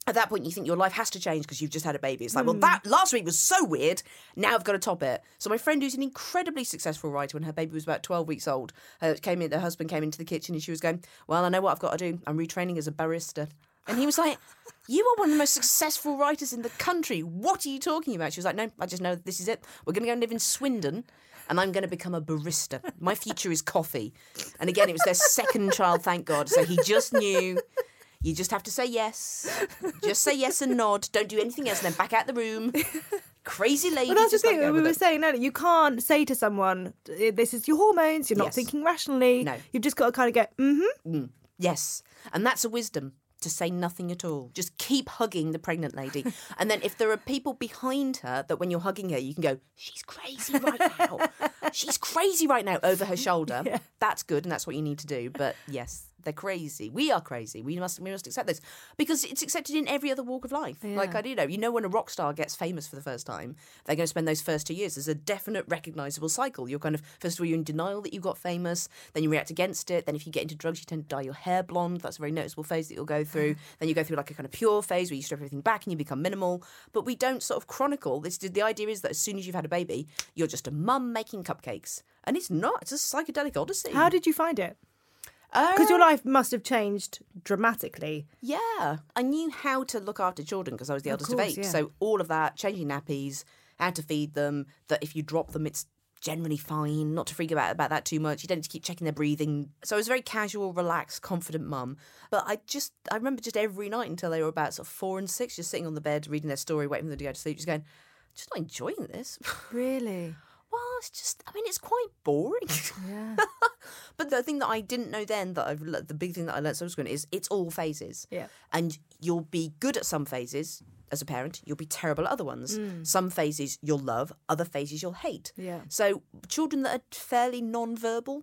at that point, you think your life has to change because you've just had a baby. It's like, mm. well, that last week was so weird. Now I've got to top it. So my friend, who's an incredibly successful writer, when her baby was about twelve weeks old, uh, came in. Her husband came into the kitchen and she was going, well, I know what I've got to do. I'm retraining as a barista. And he was like, you are one of the most successful writers in the country. What are you talking about? She was like, no, I just know this is it. We're going to go and live in Swindon. And I'm going to become a barista. My future is coffee. And again, it was their second child, thank God. So he just knew... You just have to say yes. Just say yes and nod. Don't do anything else and then back out the room. Crazy lady. Well, that's just the thing. Like, we were it. saying earlier, you can't say to someone, this is your hormones, you're not yes. thinking rationally. No. You've just got to kind of go, mm-hmm. Mm. Yes. And that's a wisdom, to say nothing at all. Just keep hugging the pregnant lady. And then if there are people behind her that when you're hugging her, you can go, she's crazy right now. She's crazy right now over her shoulder. Yeah. That's good and that's what you need to do. But yes. They're crazy. We are crazy. We must we must accept this because it's accepted in every other walk of life. Yeah. Like I do know, you know, when a rock star gets famous for the first time, they're going to spend those first two years. There's a definite recognisable cycle. You're kind of first of all you're in denial that you got famous, then you react against it. Then if you get into drugs, you tend to dye your hair blonde. That's a very noticeable phase that you'll go through. Then you go through like a kind of pure phase where you strip everything back and you become minimal. But we don't sort of chronicle this. The idea is that as soon as you've had a baby, you're just a mum making cupcakes, and it's not. It's a psychedelic odyssey. How did you find it? Because uh, your life must have changed dramatically. Yeah. I knew how to look after children because I was the eldest of, course, of eight. Yeah. So all of that, changing nappies, how to feed them, that if you drop them, it's generally fine, not to freak about, about that too much. You don't need to keep checking their breathing. So I was a very casual, relaxed, confident mum. But I just, I remember just every night until they were about sort of four and six, just sitting on the bed, reading their story, waiting for them to go to sleep, just going, just not enjoying this. Really? Well, it's just, I mean, it's quite boring. Yeah. But the thing that I didn't know then, that I've the big thing that I learned subsequently is it's all phases. Yeah. And you'll be good at some phases as a parent, you'll be terrible at other ones. Mm. Some phases you'll love, other phases you'll hate. Yeah. So children that are fairly non-verbal,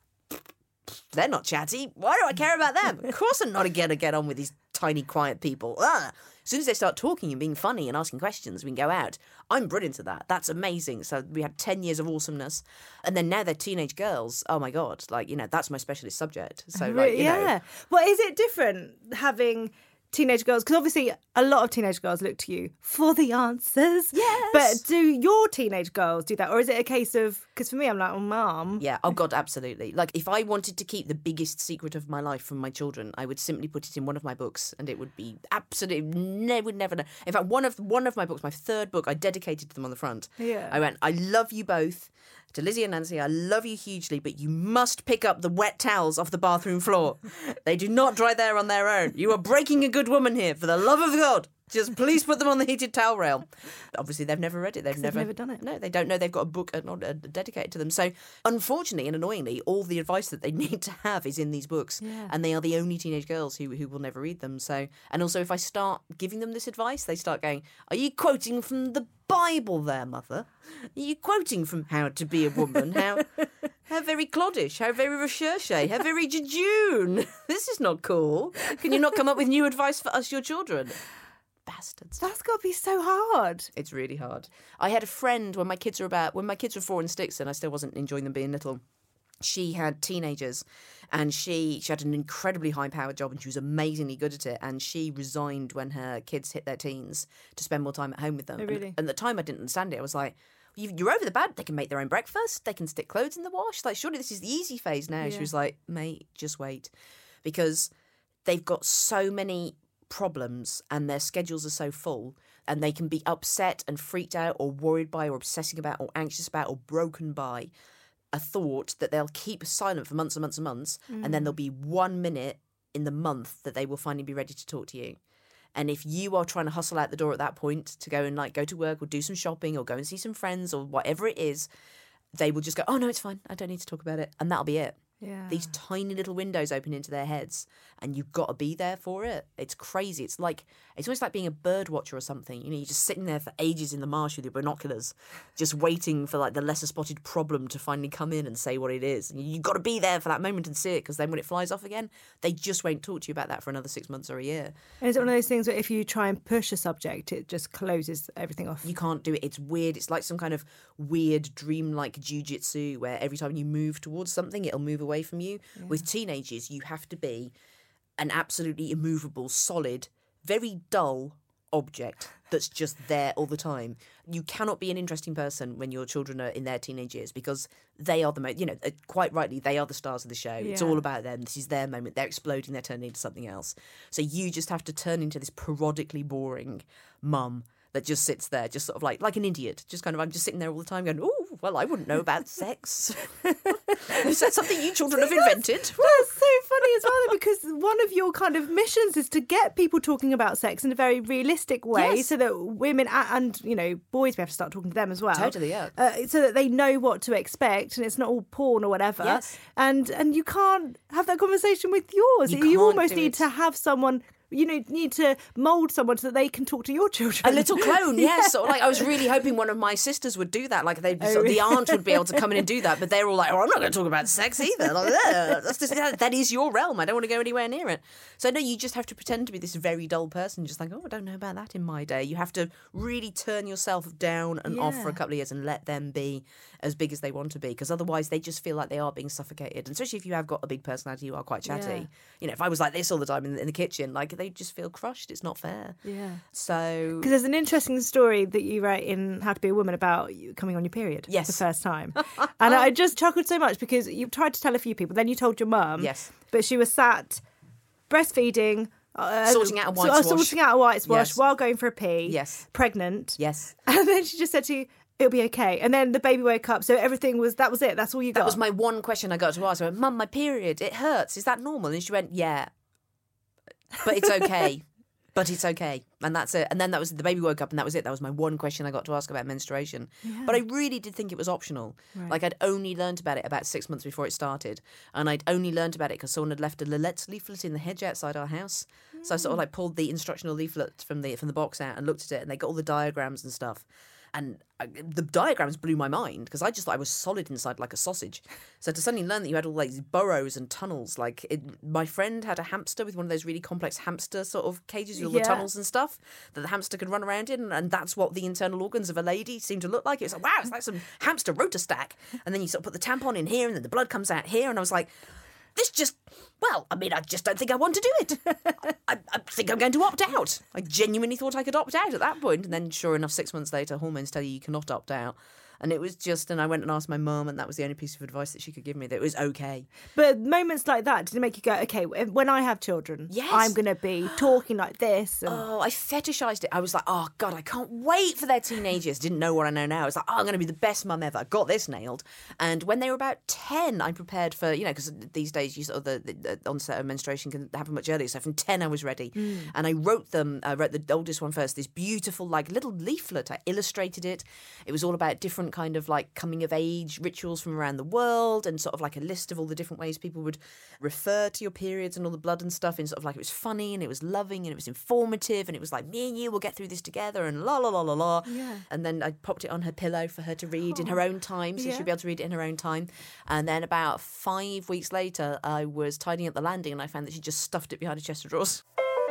they're not chatty. Why do I care about them? Of course I'm not going to get on with these tiny, quiet people. Ah. As soon as they start talking and being funny and asking questions, we can go out. I'm brilliant at that. That's amazing. So we had ten years of awesomeness. And then now they're teenage girls. Oh, my God. Like, you know, that's my specialist subject. So, like, you yeah. know. Well, is it different having teenage girls? Because obviously a lot of teenage girls look to you for the answers. Yes. But do your teenage girls do that? Or is it a case of, because for me, I'm like, oh, mum. Yeah. Oh, God, absolutely. Like, if I wanted to keep the biggest secret of my life from my children, I would simply put it in one of my books and it would be absolutely, ne- would never know. In fact, one of one of my books, my third book, I dedicated to them on the front. Yeah. I went, I love you both. To Lizzie and Nancy, I love you hugely, but you must pick up the wet towels off the bathroom floor. They do not dry there on their own. You are breaking a good woman here, for the love of God. Just please put them on the heated towel rail. Obviously, they've never read it. They've never, they've never done it. No, they don't know they've got a book uh, not, uh, dedicated to them. So, unfortunately and annoyingly, all the advice that they need to have is in these books. Yeah. And they are the only teenage girls who, who will never read them. So, and also, if I start giving them this advice, they start going, are you quoting from the Bible there, mother? Are you quoting from How to Be a Woman? How how very cloddish, how very recherche, how very jejune. This is not cool. Can you not come up with new advice for us, your children? Bastards. That's got to be so hard. It's really hard. I had a friend when my kids were about, when my kids were four and six and I still wasn't enjoying them being little. She had teenagers and she, she had an incredibly high-powered job and she was amazingly good at it. And she resigned when her kids hit their teens to spend more time at home with them. Oh, really? And, and at the time I didn't understand it. I was like, you, you're over the bad. They can make their own breakfast. They can stick clothes in the wash. Like, surely this is the easy phase now. Yeah. She was like, mate, just wait. Because they've got so many problems and their schedules are so full and they can be upset and freaked out or worried by or obsessing about or anxious about or broken by a thought that they'll keep silent for months and months and months mm. and then there'll be one minute in the month that they will finally be ready to talk to you. And if you are trying to hustle out the door at that point to go and like go to work or do some shopping or go and see some friends or whatever it is, they will just go, oh no, it's fine, I don't need to talk about it, and that'll be it. Yeah. These tiny little windows open into their heads and you've got to be there for it. It's crazy. It's like, it's almost like being a bird watcher or something. You know, you're just sitting there for ages in the marsh with your binoculars, just waiting for like the lesser spotted problem to finally come in and say what it is. And you've got to be there for that moment and see it, because then when it flies off again, they just won't talk to you about that for another six months or a year. And is it one of those things where if you try and push a subject, it just closes everything off? You can't do it. It's weird. It's like some kind of weird dream-like jujitsu where every time you move towards something, it'll move away from you. Yeah. With teenagers, you have to be an absolutely immovable, solid, very dull object that's just there all the time. You cannot be an interesting person when your children are in their teenage years because they are the most, you know, quite rightly, they are the stars of the show. Yeah. It's all about them. This is their moment. They're exploding. They're turning into something else. So you just have to turn into this parodically boring mum that just sits there, just sort of like like an idiot. Just kind of, I'm just sitting there all the time going, oh, well, I wouldn't know about sex. Is that something you children have invented? That's, that's so funny as well, because one of your kind of missions is to get people talking about sex in a very realistic way, yes. so that women and, you know, boys, we have to start talking to them as well. Totally, yeah. Uh, so that they know what to expect and it's not all porn or whatever. Yes. And, and you can't have that conversation with yours. You, you almost need it. to have someone... You know, need to mould someone so that they can talk to your children. A little clone, yes. Yeah. Sort of like, I was really hoping one of my sisters would do that. Like they'd, oh, sort of, the aunt would be able to come in and do that. But they're all like, "Oh, I'm not going to talk about sex either. Like, that's just, that, that is your realm. I don't want to go anywhere near it." So no, you just have to pretend to be this very dull person, just like, "Oh, I don't know about that in my day." You have to really turn yourself down and yeah. off for a couple of years and let them be as big as they want to be, because otherwise they just feel like they are being suffocated. And especially if you have got a big personality, you are quite chatty. Yeah. You know, if I was like this all the time in the, in the kitchen, like they just feel crushed. It's not fair. Yeah. So... Because there's an interesting story that you write in How to Be a Woman about you coming on your period yes. the first time. And I just chuckled so much because you tried to tell a few people, then you told your mum. Yes. But she was sat breastfeeding... Uh, sorting out a white uh, swash. Sorting out a white swash yes. while going for a pee. Yes. Pregnant. Yes. And then she just said to you, "It'll be okay." And then the baby woke up. So everything was, that was it. That's all you got. That was my one question I got to ask her. Mum, my period, it hurts. Is that normal? And she went, "Yeah. But it's okay." But it's okay. And that's it. And then that was the baby woke up and that was it. That was my one question I got to ask about menstruation. Yeah. But I really did think it was optional. Right. Like I'd only learned about it about six months before it started. And I'd only learned about it because someone had left a Lillette's leaflet in the hedge outside our house. Mm. So I sort of like pulled the instructional leaflet from the from the box out and looked at it, and they got all the diagrams and stuff. And I, the diagrams blew my mind because I just thought I was solid inside like a sausage. So to suddenly learn that you had all these burrows and tunnels, like it, my friend had a hamster with one of those really complex hamster sort of cages with all yeah. the tunnels and stuff that the hamster could run around in, and that's what the internal organs of a lady seem to look like. It's like, wow, it's like some hamster rotor stack. And then you sort of put the tampon in here and then the blood comes out here, and I was like, this just, well, I mean, I just don't think I want to do it. I, I think I'm going to opt out. I genuinely thought I could opt out at that point. And then sure enough, six months later, hormones tell you you cannot opt out. And it was just, and I went and asked my mum, and that was the only piece of advice that she could give me, that it was okay. But moments like that, did it make you go, okay, when I have children, yes. I'm going to be talking like this? And... Oh, I fetishized it. I was like, oh, God, I can't wait for their teenagers. Didn't know what I know now. I was like, oh, I'm going to be the best mum ever. I got this nailed. And when they were about ten, I prepared for, you know, because these days you sort of the, the, the onset of menstruation can happen much earlier. So from ten, I was ready. Mm. And I wrote them, I wrote the oldest one first, this beautiful, like, little leaflet. I illustrated it. It was all about different kind of, like, coming of age rituals from around the world, and sort of like a list of all the different ways people would refer to your periods and all the blood and stuff, and sort of like it was funny and it was loving and it was informative, and it was like, me and you will get through this together, and la la la la la. Yeah. And then I popped it on her pillow for her to read oh. in her own time, so yeah. she'd be able to read it in her own time. And then about five weeks later, I was tidying up the landing and I found that she just stuffed it behind a chest of drawers.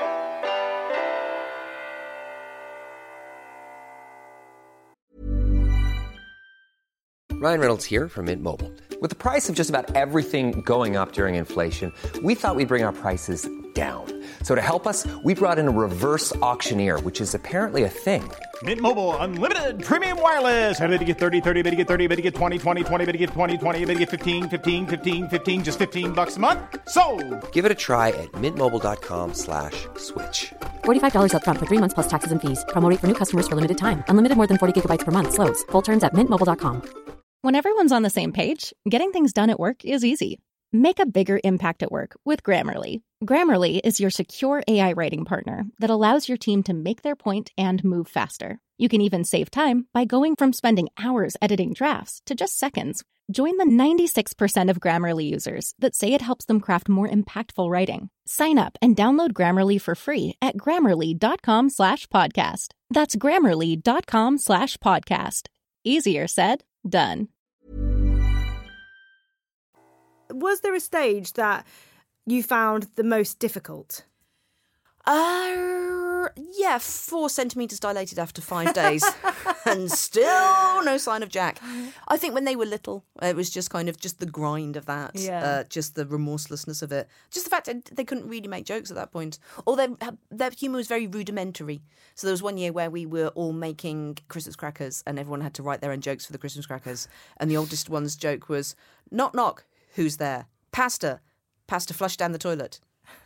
Ryan Reynolds here from Mint Mobile. With the price of just about everything going up during inflation, we thought we'd bring our prices down. So to help us, we brought in a reverse auctioneer, which is apparently a thing. Mint Mobile Unlimited Premium Wireless. How to get thirty, thirty, how to get thirty, how to get twenty, twenty, twenty, how to get twenty, twenty, how to get fifteen, fifteen, fifteen, fifteen, just fifteen bucks a month? Sold! Give it a try at mintmobile.com slash switch. forty-five dollars up front for three months plus taxes and fees. Promo rate for new customers for limited time. Unlimited more than forty gigabytes per month. Slows full terms at mint mobile dot com. When everyone's on the same page, getting things done at work is easy. Make a bigger impact at work with Grammarly. Grammarly is your secure A I writing partner that allows your team to make their point and move faster. You can even save time by going from spending hours editing drafts to just seconds. Join the ninety-six percent of Grammarly users that say it helps them craft more impactful writing. Sign up and download Grammarly for free at grammarly.com slash podcast. That's grammarly.com slash podcast. Easier said, done. Was there a stage that you found the most difficult? Uh, yeah, four centimetres dilated after five days and still no sign of Jack. I think when they were little, it was just kind of just the grind of that, Yeah. uh, just the remorselessness of it. Just the fact that they couldn't really make jokes at that point. Or their, their humour was very rudimentary. So there was one year where we were all making Christmas crackers and everyone had to write their own jokes for the Christmas crackers. And the oldest one's joke was, knock, knock, who's there? Pasta. Pasta flushed down the toilet.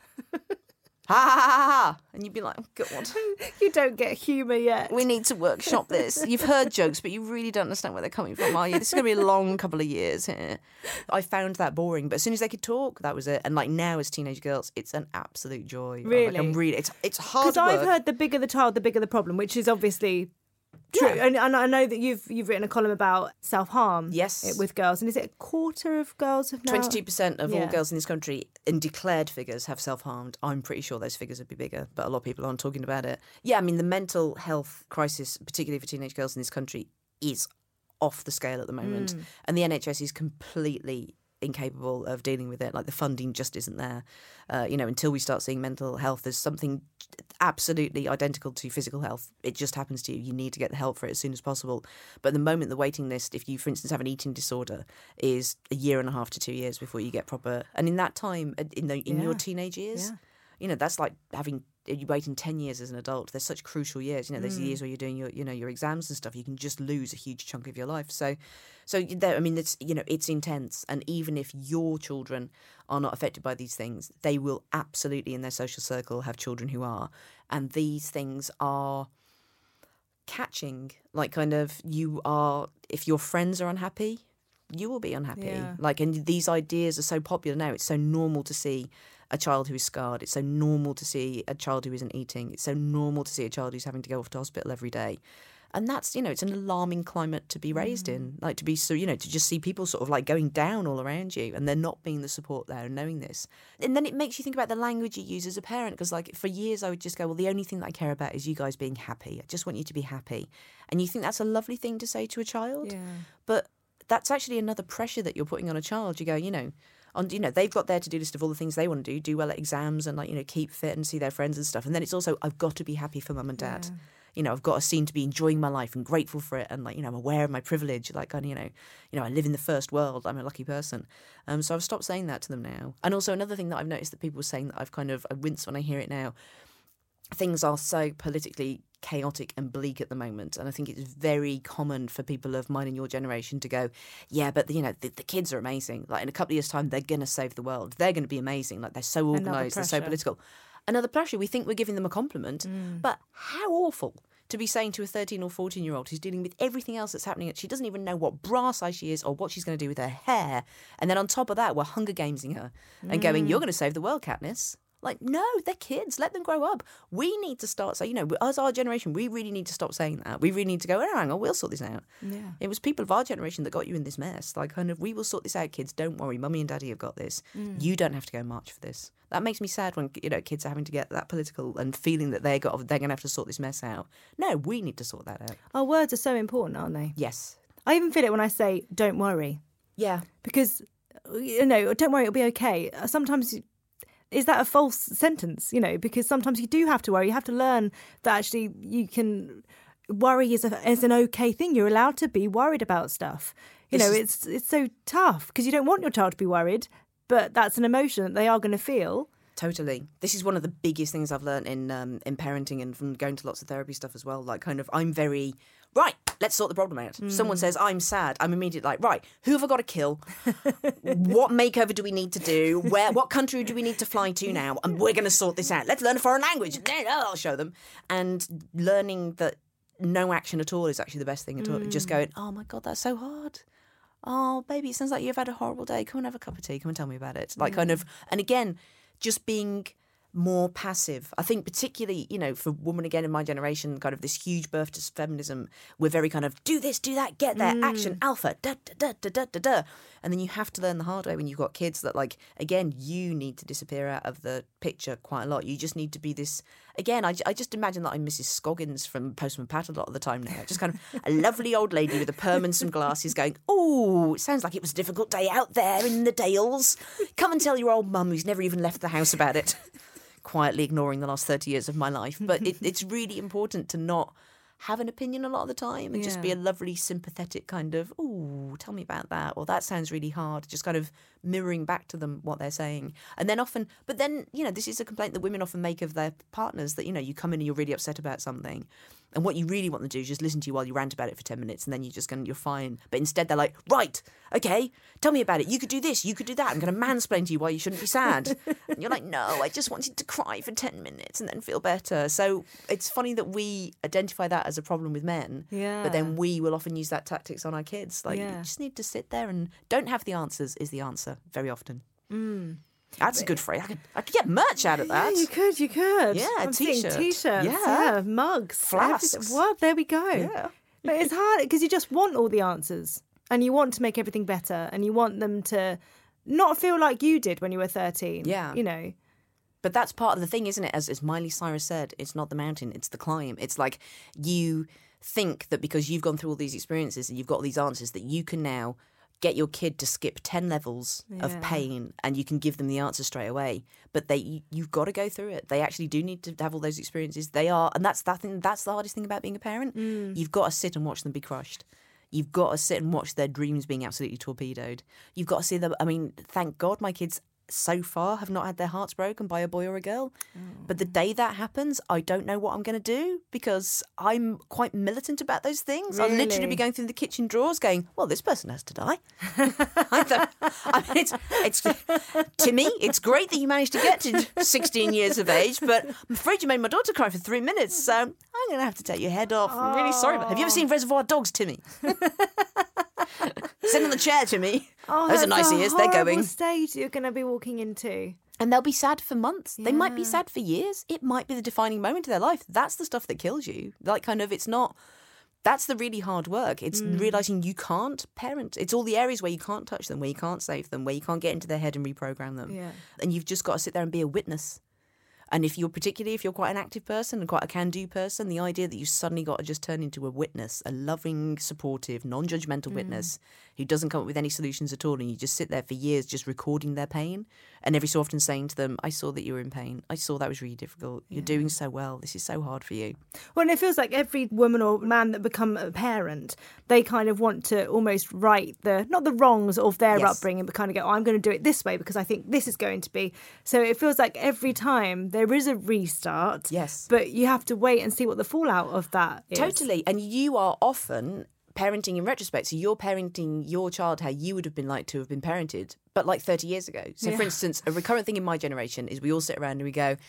Ha ha ha ha ha! And you'd be like, oh, God. You don't get humour yet. We need to workshop this. You've heard jokes, but you really don't understand where they're coming from, are you? This is going to be a long couple of years here. I found that boring, but as soon as they could talk, that was it. And like now, as teenage girls, it's an absolute joy. Really? Like, I'm really, it's it's hard Because work. I've heard the bigger the child, the bigger the problem, which is obviously true. Yeah. And, and I know that you've you've written a column about self-harm Yes. with girls. And is it a quarter of girls have now? twenty-two percent of all Yeah. girls in this country in declared figures have self-harmed. I'm pretty sure those figures would be bigger, but a lot of people aren't talking about it. Yeah, I mean, the mental health crisis, particularly for teenage girls in this country, is off the scale at the moment. Mm. And the N H S is completely incapable of dealing with it. Like, the funding just isn't there. Uh, you know, until we start seeing mental health as something absolutely identical to physical health, it just happens to you. You need to get the help for it as soon as possible. But at the moment, the waiting list, if you, for instance, have an eating disorder, is a year and a half to two years before you get proper. And in that time, in the, in your Yeah. teenage years, Yeah. you know, that's like having you waiting ten years as an adult. There's such crucial years. You know, there's Mm. years where you're doing your, you know, your exams and stuff. You can just lose a huge chunk of your life. So, so there, I mean, it's, you know, it's intense. And even if your children are not affected by these things, they will absolutely in their social circle have children who are. And these things are catching, like kind of you are, if your friends are unhappy, you will be unhappy. Yeah. Like, and these ideas are so popular now. It's so normal to see a child who is scarred. It's so normal to see a child who isn't eating. It's so normal to see a child who's having to go off to hospital every day. And that's, you know, it's an alarming climate to be raised Mm. in. Like, to be so, you know, to just see people sort of like going down all around you and there not being the support there and knowing this. And then it makes you think about the language you use as a parent. Because, like, for years I would just go, well, the only thing that I care about is you guys being happy. I just want you to be happy. And you think that's a lovely thing to say to a child. Yeah. But that's actually another pressure that you're putting on a child. You go, you know, on, you know, they've got their to-do list of all the things they want to do, do well at exams and, like, you know, keep fit and see their friends and stuff. And then it's also, I've got to be happy for mum and dad. Yeah. You know, I've got to seem to be enjoying my life and grateful for it. And, like, you know, I'm aware of my privilege. Like, kind of, you know, you know, I live in the first world. I'm a lucky person. Um, so I've stopped saying that to them now. And also another thing that I've noticed that people are saying that I've kind of, I wince when I hear it now. Things are so politically chaotic and bleak at the moment, and I think it's very common for people of mine and your generation to go, yeah, but you know, the, the kids are amazing. Like, in a couple of years' time, they're going to save the world. They're going to be amazing. Like, they're so organised, they're so pressure. political. Another pressure. We think we're giving them a compliment, but how awful to be saying to a thirteen or fourteen year old who's dealing with everything else that's happening. She doesn't even know what bra size she is or what she's going to do with her hair, and then on top of that, we're Hunger Gamesing her and going, you're going to save the world, Katniss. Like, no, they're kids. Let them grow up. We need to start saying, you know, as our generation, we really need to stop saying that. We really need to go, oh, hang on, we'll sort this out. Yeah. It was people of our generation that got you in this mess. Like, kind of, we will sort this out, kids. Don't worry. Mummy and daddy have got this. Mm. You don't have to go march for this. That makes me sad when, you know, kids are having to get that political and feeling that they got, they're going to have to sort this mess out. No, we need to sort that out. Our words are so important, aren't they? Yes. I even feel it when I say, don't worry. Yeah. Because, you know, don't worry, it'll be okay. Sometimes, is that a false sentence? You know, because sometimes you do have to worry. You have to learn that actually you can, worry is, a, is an okay thing. You're allowed to be worried about stuff. You This know, is- it's it's so tough because you don't want your child to be worried, but that's an emotion that they are going to feel. Totally. This is one of the biggest things I've learned in um, in parenting and from going to lots of therapy stuff as well. Like, kind of, I'm very, right, let's sort the problem out. Mm. Someone says, I'm sad. I'm immediately like, right, who have I got to kill? What makeover do we need to do? Where? What country do we need to fly to now? And we're going to sort this out. Let's learn a foreign language. I'll show them. And learning that no action at all is actually the best thing at all. Just going, oh my God, that's so hard. Oh, baby, it sounds like you've had a horrible day. Come and have a cup of tea. Come and tell me about it. Like, kind of, and again, just being more passive. I think particularly, you know, for women again in my generation, kind of this huge birth to feminism, we're very kind of do this, do that, get there, action, alpha, da da da da da da da. And then you have to learn the hard way when you've got kids that, like, again, you need to disappear out of the picture quite a lot. You just need to be this, again, I, I just imagine that I'm Missus Scoggins from Postman Pat a lot of the time now. Just kind of a lovely old lady with a perm and some glasses going, oh, it sounds like it was a difficult day out there in the Dales. Come and tell your old mum who's never even left the house about it. quietly ignoring the last thirty years of my life. But it, it's really important to not have an opinion a lot of the time and yeah. just be a lovely, sympathetic kind of, oh, tell me about that, or that sounds really hard, just kind of mirroring back to them what they're saying. And then often, but then, you know, this is a complaint that women often make of their partners, that, you know, you come in and you're really upset about something. And what you really want them to do is just listen to you while you rant about it for ten minutes and then you're just going, you're fine. But instead they're like, right, okay, tell me about it. You could do this, you could do that. I'm going to mansplain to you why you shouldn't be sad. And you're like, no, I just wanted to cry for ten minutes and then feel better. So it's funny that we identify that as a problem with men. Yeah. But then we will often use that tactics on our kids. Like, yeah. you just need to sit there and don't have the answers is the answer very often. Mm. That's a good phrase. I could, I could get merch out of that. Yeah, you could, you could. Yeah, a I'm seeing t-shirt. T-shirts, Yeah. yeah, mugs, Flasks. everything. Well, there we go. Yeah. But it's hard because you just want all the answers and you want to make everything better and you want them to not feel like you did when you were thirteen. Yeah. You know. But that's part of the thing, isn't it? As, as Miley Cyrus said, it's not the mountain, it's the climb. It's like you think that because you've gone through all these experiences and you've got all these answers that you can now get your kid to skip ten levels Yeah. of pain and you can give them the answer straight away. But they, you, you've got to go through it. They actually do need to have all those experiences. They are, and that's that thing, that's the hardest thing about being a parent. Mm. You've got to sit and watch them be crushed. You've got to sit and watch their dreams being absolutely torpedoed. You've got to see them. I mean, thank God my kids so far have not had their hearts broken by a boy or a girl. Oh. But the day that happens, I don't know what I'm going to do because I'm quite militant about those things. Really? I'll literally be going through the kitchen drawers going, well, this person has to die. I, don't, I mean, it's, it's, Timmy, it's great that you managed to get to sixteen years of age, but I'm afraid you made my daughter cry for three minutes, so I'm going to have to take your head off. I'm really sorry. But have you ever seen Reservoir Dogs, Timmy? Sit on the chair, Timmy. Oh, those are nice ears. They're going. Stage you're going to be walking into. And they'll be sad for months. Yeah. They might be sad for years. It might be the defining moment of their life. That's the stuff that kills you. Like, kind of, it's not. That's the really hard work. It's mm. realising you can't parent. It's all the areas where you can't touch them, where you can't save them, where you can't get into their head and reprogram them. Yeah. And you've just got to sit there and be a witness. And if you're particularly, if you're quite an active person and quite a can-do person, the idea that you suddenly got to just turn into a witness, a loving, supportive, non-judgmental mm. witness who doesn't come up with any solutions at all, and you just sit there for years just recording their pain and every so often saying to them, I saw that you were in pain. I saw that was really difficult. You're yeah. doing so well. This is so hard for you. Well, and it feels like every woman or man that become a parent, they kind of want to almost right the, not the wrongs of their yes. upbringing, but kind of go, oh, I'm going to do it this way because I think this is going to be. So it feels like every time there is a restart. Yes. But you have to wait and see what the fallout of that is. Totally. And you are often parenting in retrospect. So you're parenting your child how you would have been like to have been parented, but like thirty years ago. So yeah. for instance, a recurrent thing in my generation is we all sit around and we go,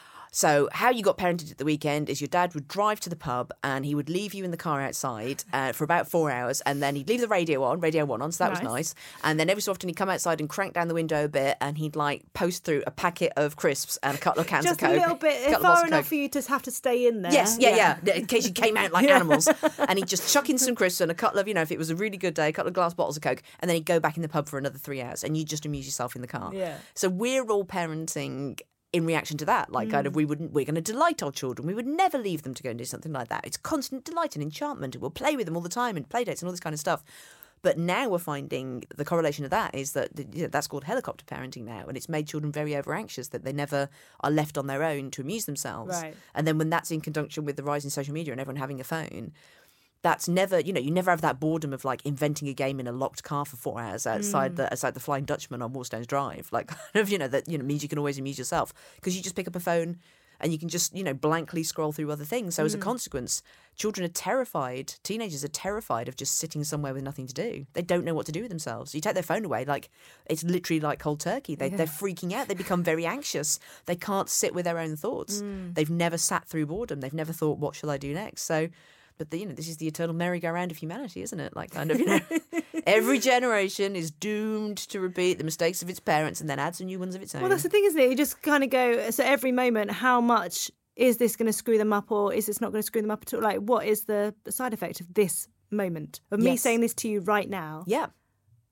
so how you got parented at the weekend is your dad would drive to the pub and he would leave you in the car outside uh, for about four hours and then he'd leave the radio on, Radio one on, so that nice. was nice. And then every so often he'd come outside and crank down the window a bit and he'd like post through a packet of crisps and a couple of cans Just of Coke. Just a little bit, far enough for you to have to stay in there. Yes, yeah, yeah, yeah, in case you came out like yeah. animals. And he'd just chuck in some crisps and a couple of, you know, if it was a really good day, a couple of glass bottles of Coke, and then he'd go back in the pub for another three hours and you'd just amuse yourself in the car. Yeah. So we're all parenting in reaction to that, like mm. kind of we wouldn't, we're going to delight our children. We would never leave them to go and do something like that. It's constant delight and enchantment. And we'll play with them all the time and play dates and all this kind of stuff. But now we're finding the correlation of that is that you know, that's called helicopter parenting now. And it's made children very over anxious that they never are left on their own to amuse themselves. Right. And then when that's in conjunction with the rise in social media and everyone having a phone, that's never, you know, you never have that boredom of like inventing a game in a locked car for four hours outside mm. the outside the Flying Dutchman on Wallstones Drive. Like, kind of, you know, that, you know, means you can always amuse yourself because you just pick up a phone and you can just, you know, blankly scroll through other things. So mm. as a consequence, children are terrified, teenagers are terrified of just sitting somewhere with nothing to do. They don't know what to do with themselves. You take their phone away, like, it's literally like cold turkey. They, yeah. They're freaking out. They become very anxious. They can't sit with their own thoughts. Mm. They've never sat through boredom. They've never thought, what shall I do next? So... But, the, you know, this is the eternal merry-go-round of humanity, isn't it? Like, kind of, you know, every generation is doomed to repeat the mistakes of its parents and then add some new ones of its own. Well, that's the thing, isn't it? You just kind of go, so every moment, how much is this going to screw them up or is this not going to screw them up at all? Like, what is the side effect of this moment, of me yes. saying this to you right now? Yeah.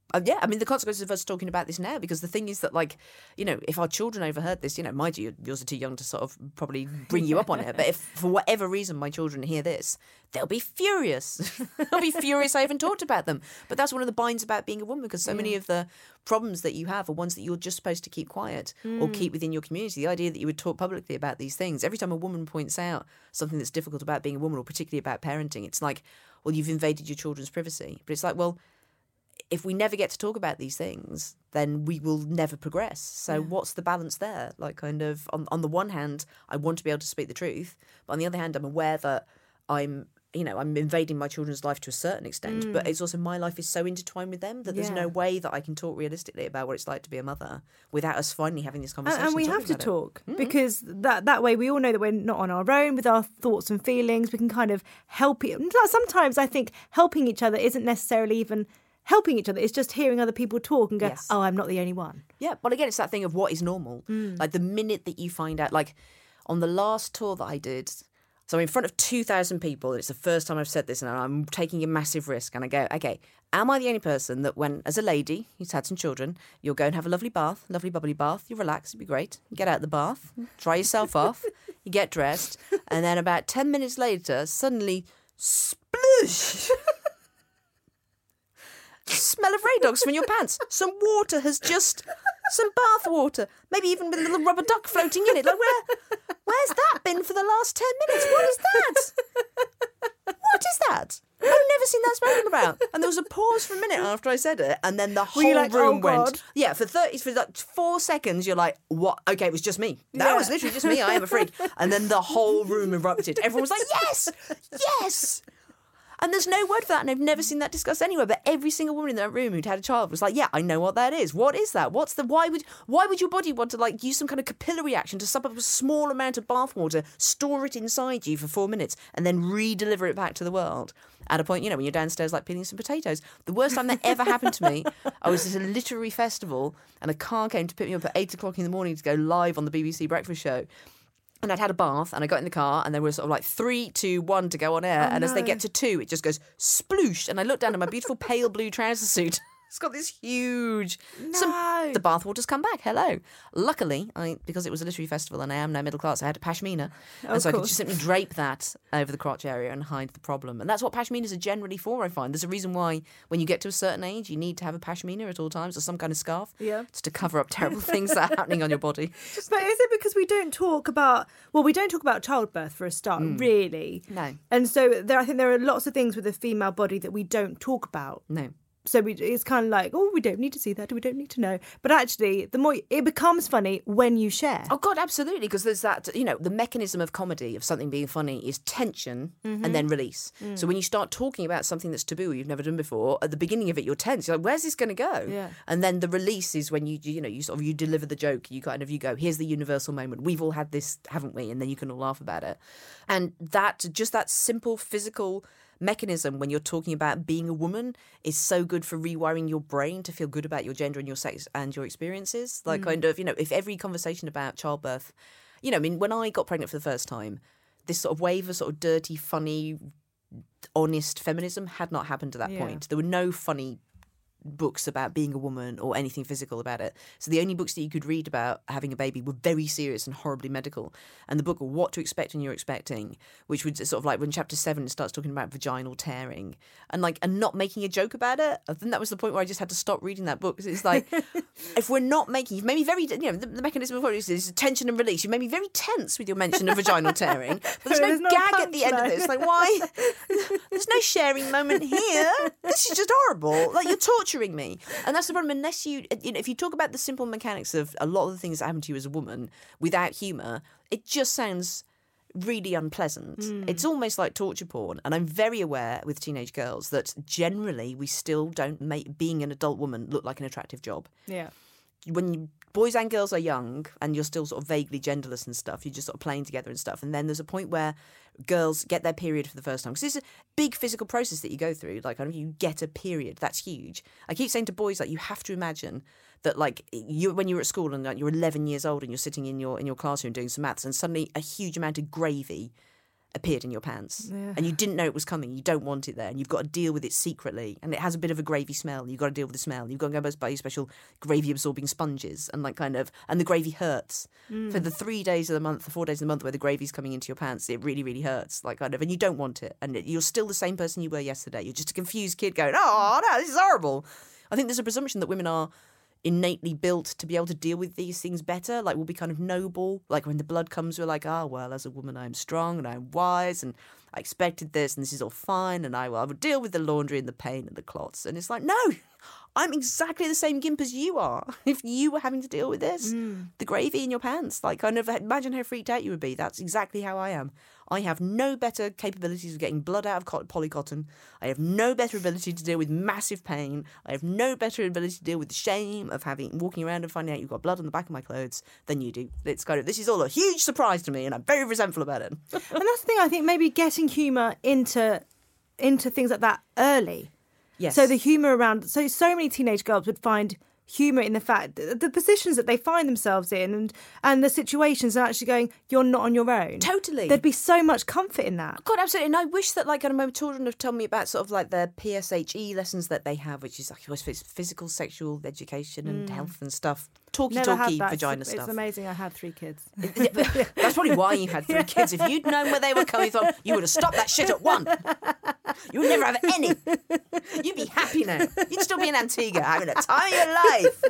Uh, yeah, I mean, the consequences of us talking about this now, because the thing is that, like, you know, if our children overheard this, you know, mind you, yours are too young to sort of probably bring you up on it, but if for whatever reason my children hear this, they'll be furious. They'll be furious I even talked about them. But that's one of the binds about being a woman, because so yeah. many of the problems that you have are ones that you're just supposed to keep quiet mm. or keep within your community. The idea that you would talk publicly about these things, every time a woman points out something that's difficult about being a woman, or particularly about parenting, it's like, well, you've invaded your children's privacy. But it's like, well, if we never get to talk about these things, then we will never progress. So yeah. what's the balance there? Like, kind of, on, on the one hand, I want to be able to speak the truth. But on the other hand, I'm aware that I'm, you know, I'm invading my children's life to a certain extent. Mm. But it's also, my life is so intertwined with them that there's yeah. no way that I can talk realistically about what it's like to be a mother without us finally having this conversation. And, and we have to about talk it. because that, that way we all know that we're not on our own with our thoughts and feelings. We can kind of help it. Sometimes I think helping each other isn't necessarily even helping each other. It's just hearing other people talk and go, yes. oh, I'm not the only one. Yeah, but again, it's that thing of what is normal. Mm. Like, the minute that you find out, like, on the last tour that I did, so I'm in front of two thousand people, and it's the first time I've said this, and I'm taking a massive risk, and I go, okay, am I the only person that when, as a lady who's had some children, you'll go and have a lovely bath, lovely bubbly bath, you relax, it'd be great, you get out of the bath, dry yourself off, you get dressed, and then about ten minutes later, suddenly, sploosh! Smell of Radox from your pants. Some water has just, some bath water, maybe even with a little rubber duck floating in it. Like, where, where's that been for the last ten minutes? What is that? What is that? I've never seen that spoken about. And there was a pause for a minute after I said it, and then the whole like, room oh, went. God. Yeah, for thirty, for like four seconds, you're like, what? Okay, it was just me. That yeah. was literally just me. I am a freak. And then the whole room erupted. Everyone was like, yes, yes. And there's no word for that, and I've never seen that discussed anywhere. But every single woman in that room who'd had a child was like, "Yeah, I know what that is. What is that? What's the? Why would? Why would your body want to like use some kind of capillary action to suck up a small amount of bathwater, store it inside you for four minutes, and then re-deliver it back to the world?" At a point, you know, when you're downstairs like peeling some potatoes. The worst time that ever happened to me, I was at a literary festival, and a car came to pick me up at eight o'clock in the morning to go live on the B B C Breakfast Show. And I'd had a bath, and I got in the car, and there was sort of like three, two, one to go on air. Oh, and no. as they get to two, it just goes sploosh. And I looked down at my beautiful pale blue trouser suit. It's got this huge... No. Some, the bathwater's come back. Hello. Luckily, I because it was a literary festival and I am now middle class, I had a pashmina. Oh, and so I could course. just simply drape that over the crotch area and hide the problem. And that's what pashminas are generally for, I find. There's a reason why when you get to a certain age, you need to have a pashmina at all times or some kind of scarf. Yeah. Just to cover up terrible things that are happening on your body. But is it because we don't talk about, well, we don't talk about childbirth for a start, mm. really. No. And so there, I think there are lots of things with the female body that we don't talk about. No. So we, it's kind of like, oh, we don't need to see that, we don't need to know. But actually, the more it becomes funny when you share. Oh, God, absolutely. Because there's that, you know, the mechanism of comedy, of something being funny, is tension mm-hmm. and then release. Mm. So when you start talking about something that's taboo or you've never done before, at the beginning of it, you're tense. You're like, where's this going to go? Yeah. And then the release is when you, you know, you sort of, you deliver the joke. You kind of, you go, here's the universal moment. We've all had this, haven't we? And then you can all laugh about it. And that, just that simple physical mechanism when you're talking about being a woman is so good for rewiring your brain to feel good about your gender and your sex and your experiences. Like mm. kind of, you know, if every conversation about childbirth, you know, I mean, when I got pregnant for the first time, this sort of wave of sort of dirty, funny, honest feminism had not happened at that yeah. point. There were no funny books about being a woman or anything physical about it. So the only books that you could read about having a baby were very serious and horribly medical. And the book What to Expect When You're Expecting, which was sort of like when chapter seven it starts talking about vaginal tearing and like and not making a joke about it. I think that was the point where I just had to stop reading that book because it's like if we're not making, you've made me very, you know, the, the mechanism of what it is, is tension and release. You made me very tense with your mention of vaginal tearing, but there's no There's no gag at the end of punchline. this. Like why? There's no sharing moment here. This is just horrible. Like you're torturing me. And that's the problem. Unless you, you know, if you talk about the simple mechanics of a lot of the things that happen to you as a woman without humour, it just sounds really unpleasant. Mm. It's almost like torture porn. And I'm very aware with teenage girls that generally we still don't make being an adult woman look like an attractive job. Yeah. When you, boys and girls are young and you're still sort of vaguely genderless and stuff, you're just sort of playing together and stuff. And then there's a point where girls get their period for the first time. Because it's a big physical process that you go through. Like, I mean, you get a period. That's huge. I keep saying to boys, like, you have to imagine that, like, you when you're at school and like, you're eleven years old and you're sitting in your in your classroom doing some maths and suddenly a huge amount of gravy appeared in your pants Yeah. and you didn't know it was coming, you don't want it there, and you've got to deal with it secretly, and it has a bit of a gravy smell, and you've got to deal with the smell, and you've got to go buy your special gravy absorbing sponges, and like kind of and the gravy hurts Mm. for the three days of the month, the four days of the month where the gravy's coming into your pants. It really really hurts, like kind of, and you don't want it, and it, you're still the same person you were yesterday. You're just a confused kid going, oh no, this is horrible. I think there's a presumption that women are innately built to be able to deal with these things better, like we'll be kind of noble, like when the blood comes we're like, ah, oh, well, as a woman I'm strong and I'm wise and I expected this and this is all fine, and I will, I will deal with the laundry and the pain and the clots. And it's like, no, I'm exactly the same gimp as you are. If you were having to deal with this, mm. the gravy in your pants, like kind of imagine how freaked out you would be. That's exactly how I am. I have no better capabilities of getting blood out of polycotton. I have no better ability to deal with massive pain. I have no better ability to deal with the shame of having walking around and finding out you've got blood on the back of my clothes than you do. It's kind of, this is all a huge surprise to me, and I'm very resentful about it. And that's the thing, I think maybe getting humour into into things like that early. Yes. So the humour around, so so many teenage girls would find humour in the fact, the positions that they find themselves in and, and the situations, and actually going, you're not on your own. Totally. There'd be so much comfort in that. God, absolutely. And I wish that, like, I know children have told me about sort of like their P S H E lessons that they have, which is like, I suppose, physical, sexual education and mm. health and stuff. Talky, Never talky, had that. vagina it's, stuff. It's amazing I had three kids. That's probably why you had three kids. If you'd known where they were coming from, you would have stopped that shit at one. You would never have any. You'd be happy now. You'd still be in Antigua having a time of your life.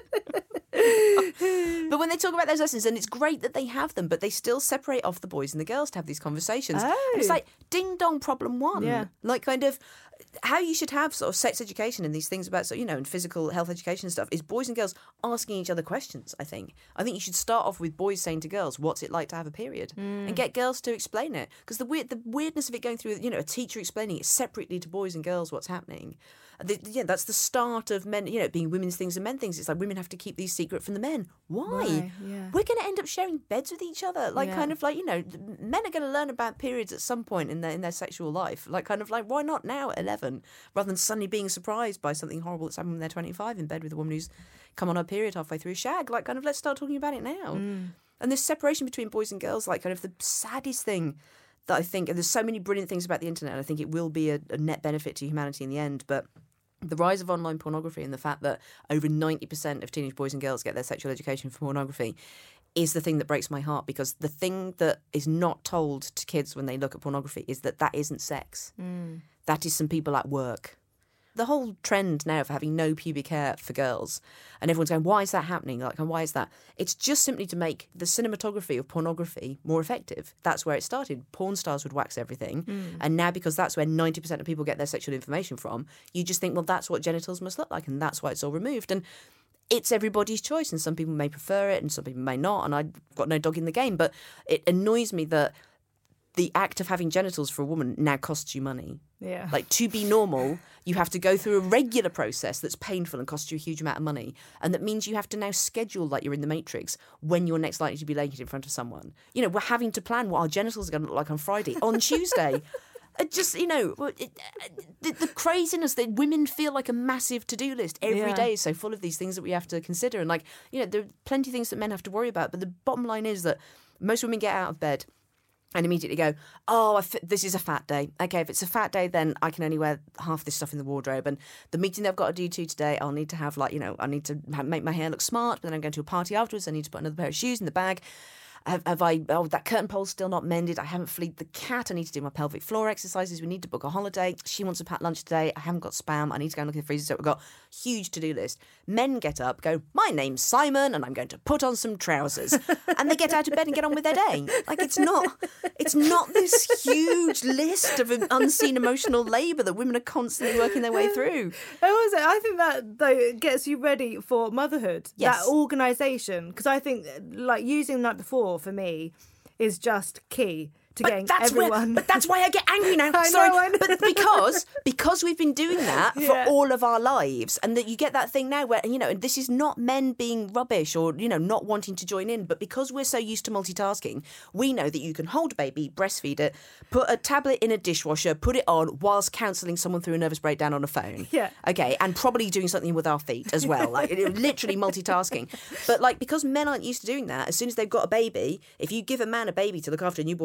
But when they talk about those lessons, and it's great that they have them, but they still separate off the boys and the girls to have these conversations. Oh. And it's like ding dong problem one. Yeah. Like kind of how you should have sort of sex education and these things about, so you know, and physical health education and stuff is boys and girls asking each other questions. I think I think you should start off with boys saying to girls, what's it like to have a period, mm. and get girls to explain it, because the weird the weirdness of it going through, you know, a teacher explaining it separately to boys and girls what's happening. The, yeah, that's the start of men, you know, being women's things and men things. It's like women have to keep these secret from the men. Why? Why? Yeah. We're going to end up sharing beds with each other. Like, Yeah. kind of like, you know, men are going to learn about periods at some point in their in their sexual life. Like, kind of like, why not now at eleven, rather than suddenly being surprised by something horrible that's happened when they're twenty-five in bed with a woman who's come on her period halfway through a shag. Like, kind of, let's start talking about it now. Mm. And this separation between boys and girls, like, kind of the saddest thing that I think, and there's so many brilliant things about the internet, and I think it will be a, a net benefit to humanity in the end, but the rise of online pornography and the fact that over ninety percent of teenage boys and girls get their sexual education from pornography is the thing that breaks my heart, because the thing that is not told to kids when they look at pornography is that that isn't sex. Mm. That is some people at work. The whole trend now of having no pubic hair for girls, and everyone's going, why is that happening? Like, and why is that? It's just simply to make the cinematography of pornography more effective. That's where it started. Porn stars would wax everything. Mm. And now, because that's where ninety percent of people get their sexual information from, you just think, well, that's what genitals must look like, and that's why it's all removed. And it's everybody's choice, and some people may prefer it and some people may not, and I've got no dog in the game. But it annoys me that the act of having genitals for a woman now costs you money. Yeah. Like, to be normal, you have to go through a regular process that's painful and costs you a huge amount of money. And that means you have to now schedule, like you're in the Matrix, when you're next likely to be naked in front of someone. You know, we're having to plan what our genitals are going to look like on Friday, on Tuesday. It just, you know, it, the, the craziness that women feel like a massive to-do list every Yeah. day is so full of these things that we have to consider. And, like, you know, there are plenty of things that men have to worry about. But the bottom line is that most women get out of bed and immediately go, oh, I f- this is a fat day. Okay, if it's a fat day, then I can only wear half this stuff in the wardrobe. And the meeting I've got to do to today, I'll need to have, like, you know, I need to ha- make my hair look smart. But then I'm going to a party afterwards. I need to put another pair of shoes in the bag. Have, have I, oh, that curtain pole's still not mended. I haven't fleed the cat. I need to do my pelvic floor exercises. We need to book a holiday. She wants a packed lunch today. I haven't got Spam. I need to go and look in the freezer. So we've got a huge to-do list. Men get up, go, my name's Simon, and I'm going to put on some trousers. And they get out of bed and get on with their day. Like, it's not, it's not this huge list of unseen emotional labour that women are constantly working their way through. I was, I think that, though, gets you ready for motherhood. Yes. That organisation. Because I think, like, using the night before, for me, is just key to But getting that's everyone. Where, but that's why I get angry now. I know, Sorry, I know. but because because we've been doing that Yeah. for all of our lives, and that you get that thing now where, you know, and this is not men being rubbish or, you know, not wanting to join in, but because we're so used to multitasking, we know that you can hold a baby, breastfeed it, put a tablet in a dishwasher, put it on whilst counselling someone through a nervous breakdown on a phone. Yeah. Okay, and probably doing something with our feet as well, like it, literally multitasking. But, like, because men aren't used to doing that, as soon as they've got a baby, if you give a man a baby to look after a newborn baby,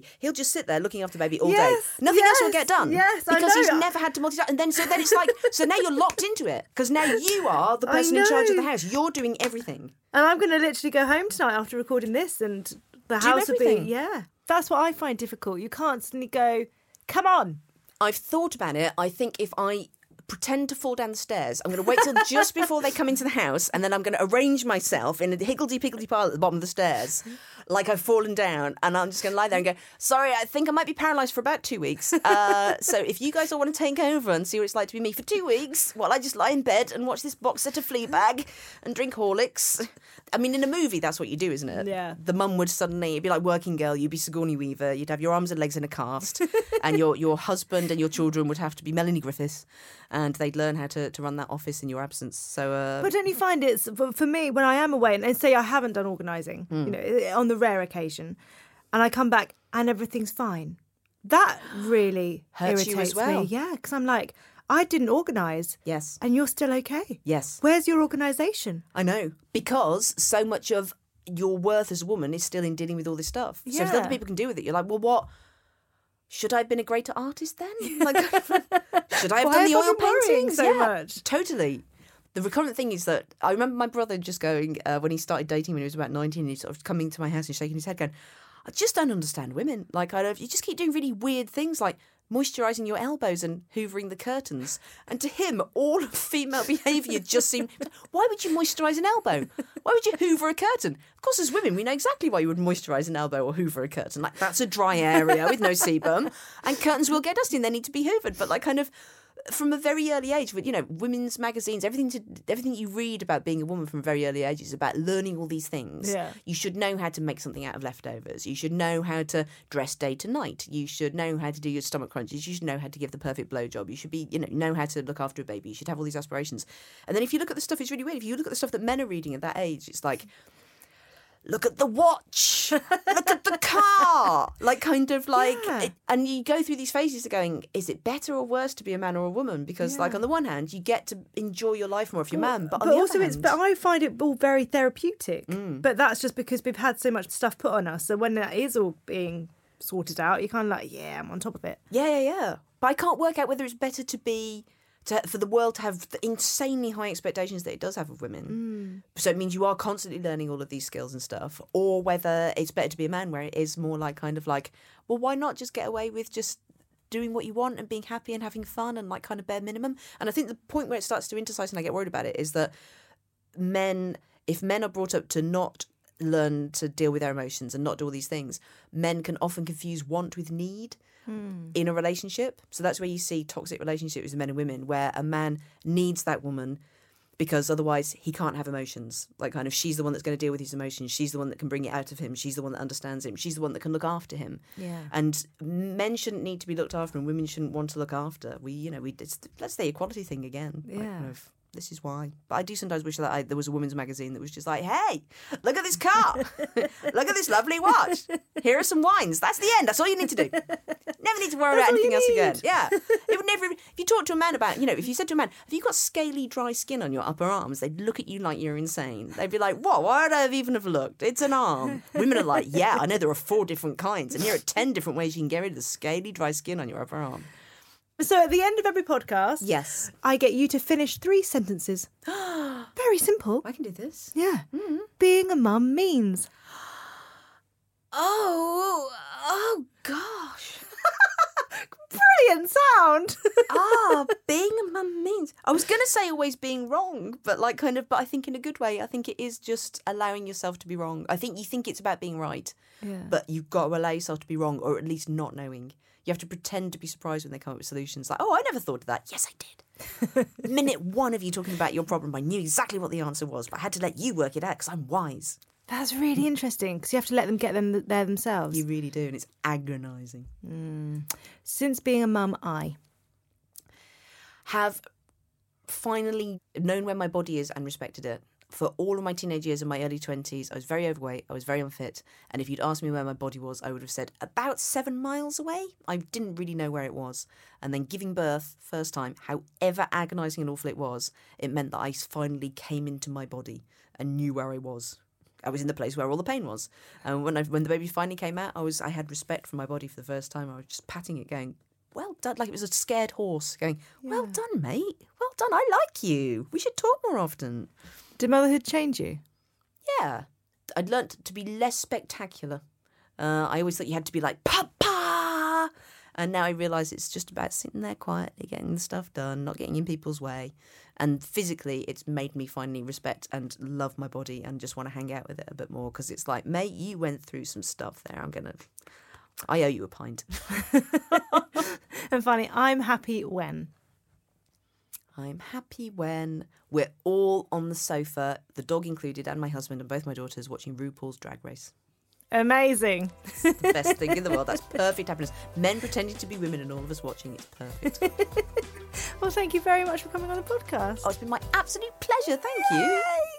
he'll just sit there looking after the baby all Yes, day. Nothing else will yes, get done. yes, I because he's know. never had to multitask. And then so then it's like so now you're locked into it because now you are the I person in charge of the know. house. You're doing everything. And I'm going to literally go home tonight after recording this, and the Do house will be everything. yeah. That's what I find difficult. You can't suddenly go, come on. I've thought about it. I think if I pretend to fall down the stairs, I'm going to wait till just before they come into the house, and then I'm going to arrange myself in a higgledy-piggledy pile at the bottom of the stairs, like I've fallen down, and I'm just going to lie there and go, sorry, I think I might be paralysed for about two weeks. Uh, so if you guys all want to take over and see what it's like to be me for two weeks, while I just lie in bed and watch this box set of Fleabag and drink Horlicks. I mean, in a movie, that's what you do, isn't it? Yeah. The mum would suddenly, it'd be like Working Girl, you'd be Sigourney Weaver, you'd have your arms and legs in a cast, and your, your husband and your children would have to be Melanie Griffiths, and they'd learn how to, to run that office in your absence. So, uh, But don't you find it's, for, for me, when I am away, and, and say I haven't done organising, Hmm. you know, on the rare occasion, and I come back and everything's fine, that really Hurts you irritates as well. me. Yeah, because I'm like, I didn't organise. yes, And you're still okay. yes, Where's your organisation? I know. Because so much of your worth as a woman is still in dealing with all this stuff. So if Yeah. other people can do with it, you're like, well, what? Should I have been a greater artist then? Like, should I have Why done the have I oil been worrying paintings? so Yeah, much? Totally. The recurrent thing is that I remember my brother just going, uh, when he started dating when he was about nineteen, he's sort of coming to my house and shaking his head going, I just don't understand women. Like, I don't, you just keep doing really weird things like moisturising your elbows and hoovering the curtains. And to him, all of female behaviour just seemed, why would you moisturise an elbow? Why would you hoover a curtain? Of course, as women, we know exactly why you would moisturise an elbow or hoover a curtain. Like, that's a dry area with no sebum. And curtains will get dusty and they need to be hoovered. But, like, kind of from a very early age, with, you know, women's magazines, everything to everything you read about being a woman from a very early age is about learning all these things. Yeah. You should know how to make something out of leftovers. You should know how to dress day to night. You should know how to do your stomach crunches. You should know how to give the perfect blowjob. You should be, you know, know how to look after a baby. You should have all these aspirations. And then if you look at the stuff, it's really weird. If you look at the stuff that men are reading at that age, it's like, look at the watch, look at the car, like kind of like, Yeah. and you go through these phases of going, is it better or worse to be a man or a woman? Because like on the one hand, you get to enjoy your life more if you're a man, but on But the also, other it's hand, but I find it all very therapeutic. Mm. But that's just because we've had so much stuff put on us. So when that is all being sorted out, you're kind of like, yeah, I'm on top of it. yeah, yeah, yeah. But I can't work out whether it's better to be. To, for the world to have the insanely high expectations that it does have of women. Mm. So it means you are constantly learning all of these skills and stuff. Or whether it's better to be a man where it is more like kind of like, well, why not just get away with just doing what you want and being happy and having fun and like kind of bare minimum. And I think the point where it starts to intersize and I get worried about it is that men, if men are brought up to not learn to deal with their emotions and not do all these things, men can often confuse want with need. In a relationship. So that's where you see toxic relationships with men and women, where a man needs that woman because otherwise he can't have emotions. Like kind of she's the one that's going to deal with his emotions. She's the one that can bring it out of him. She's the one that understands him. She's the one that can look after him. Yeah. And men shouldn't need to be looked after and women shouldn't want to look after. We, you know, we it's, that's the equality thing again. Like, Yeah. kind of, this is why. But I do sometimes wish that I, there was a women's magazine that was just like, hey, look at this car. Look at this lovely watch. Here are some wines. That's the end. That's all you need to do. Never need to worry That's about all you anything else again. need. Yeah. It would never, if you talk to a man about, you know, if you said to a man, have you got scaly, dry skin on your upper arms? They'd look at you like you're insane. They'd be like, what? Why would I have even have looked? It's an arm. Women are like, yeah, I know there are four different kinds. And here are ten different ways you can get rid of the scaly, dry skin on your upper arm. So at the end of every podcast, Yes. I get you to finish three sentences. Very simple. I can do this. Yeah. Being a mum means. Oh, oh gosh. Brilliant sound. ah, being a mum means. I was going to say always being wrong, but like kind of, but I think in a good way. I think it is just allowing yourself to be wrong. I think you think it's about being right, Yeah. but you've got to allow yourself to be wrong, or at least not knowing. You have to pretend to be surprised when they come up with solutions. Like, oh, I never thought of that. Yes, I did. Minute one of you talking about your problem, I knew exactly what the answer was, but I had to let you work it out because I'm wise. That's really interesting because you have to let them get them there themselves. You really do, and it's agonising. Since being a mum, I. Have finally known where my body is and respected it. For all of my teenage years and my early twenties, I was very overweight, I was very unfit, and if you'd asked me where my body was, I would have said about seven miles away. I didn't really know where it was. And then giving birth, first time, however agonising and awful it was, it meant that I finally came into my body and knew where I was. I was in the place where all the pain was. And when I, when the baby finally came out, I was I had respect for my body for the first time. I was just patting it, going, well done, like it was a scared horse, going, well done, mate. Well done. I like you. We should talk more often. Did motherhood change you? Yeah. I'd learnt to be less spectacular. Uh, I always thought you had to be like, Papa! And now I realise it's just about sitting there quietly, getting the stuff done, not getting in people's way. And physically, it's made me finally respect and love my body and just want to hang out with it a bit more, because it's like, mate, you went through some stuff there. I'm going to... I owe you a pint. And finally, I'm happy when... I'm happy when we're all on the sofa, the dog included, and my husband and both my daughters, watching RuPaul's Drag Race. Amazing. It's the best thing in the world. That's perfect happiness. Men pretending to be women and all of us watching. It's perfect. Well, thank you very much for coming on the podcast. Oh, it's been my absolute pleasure. Thank you. Yay!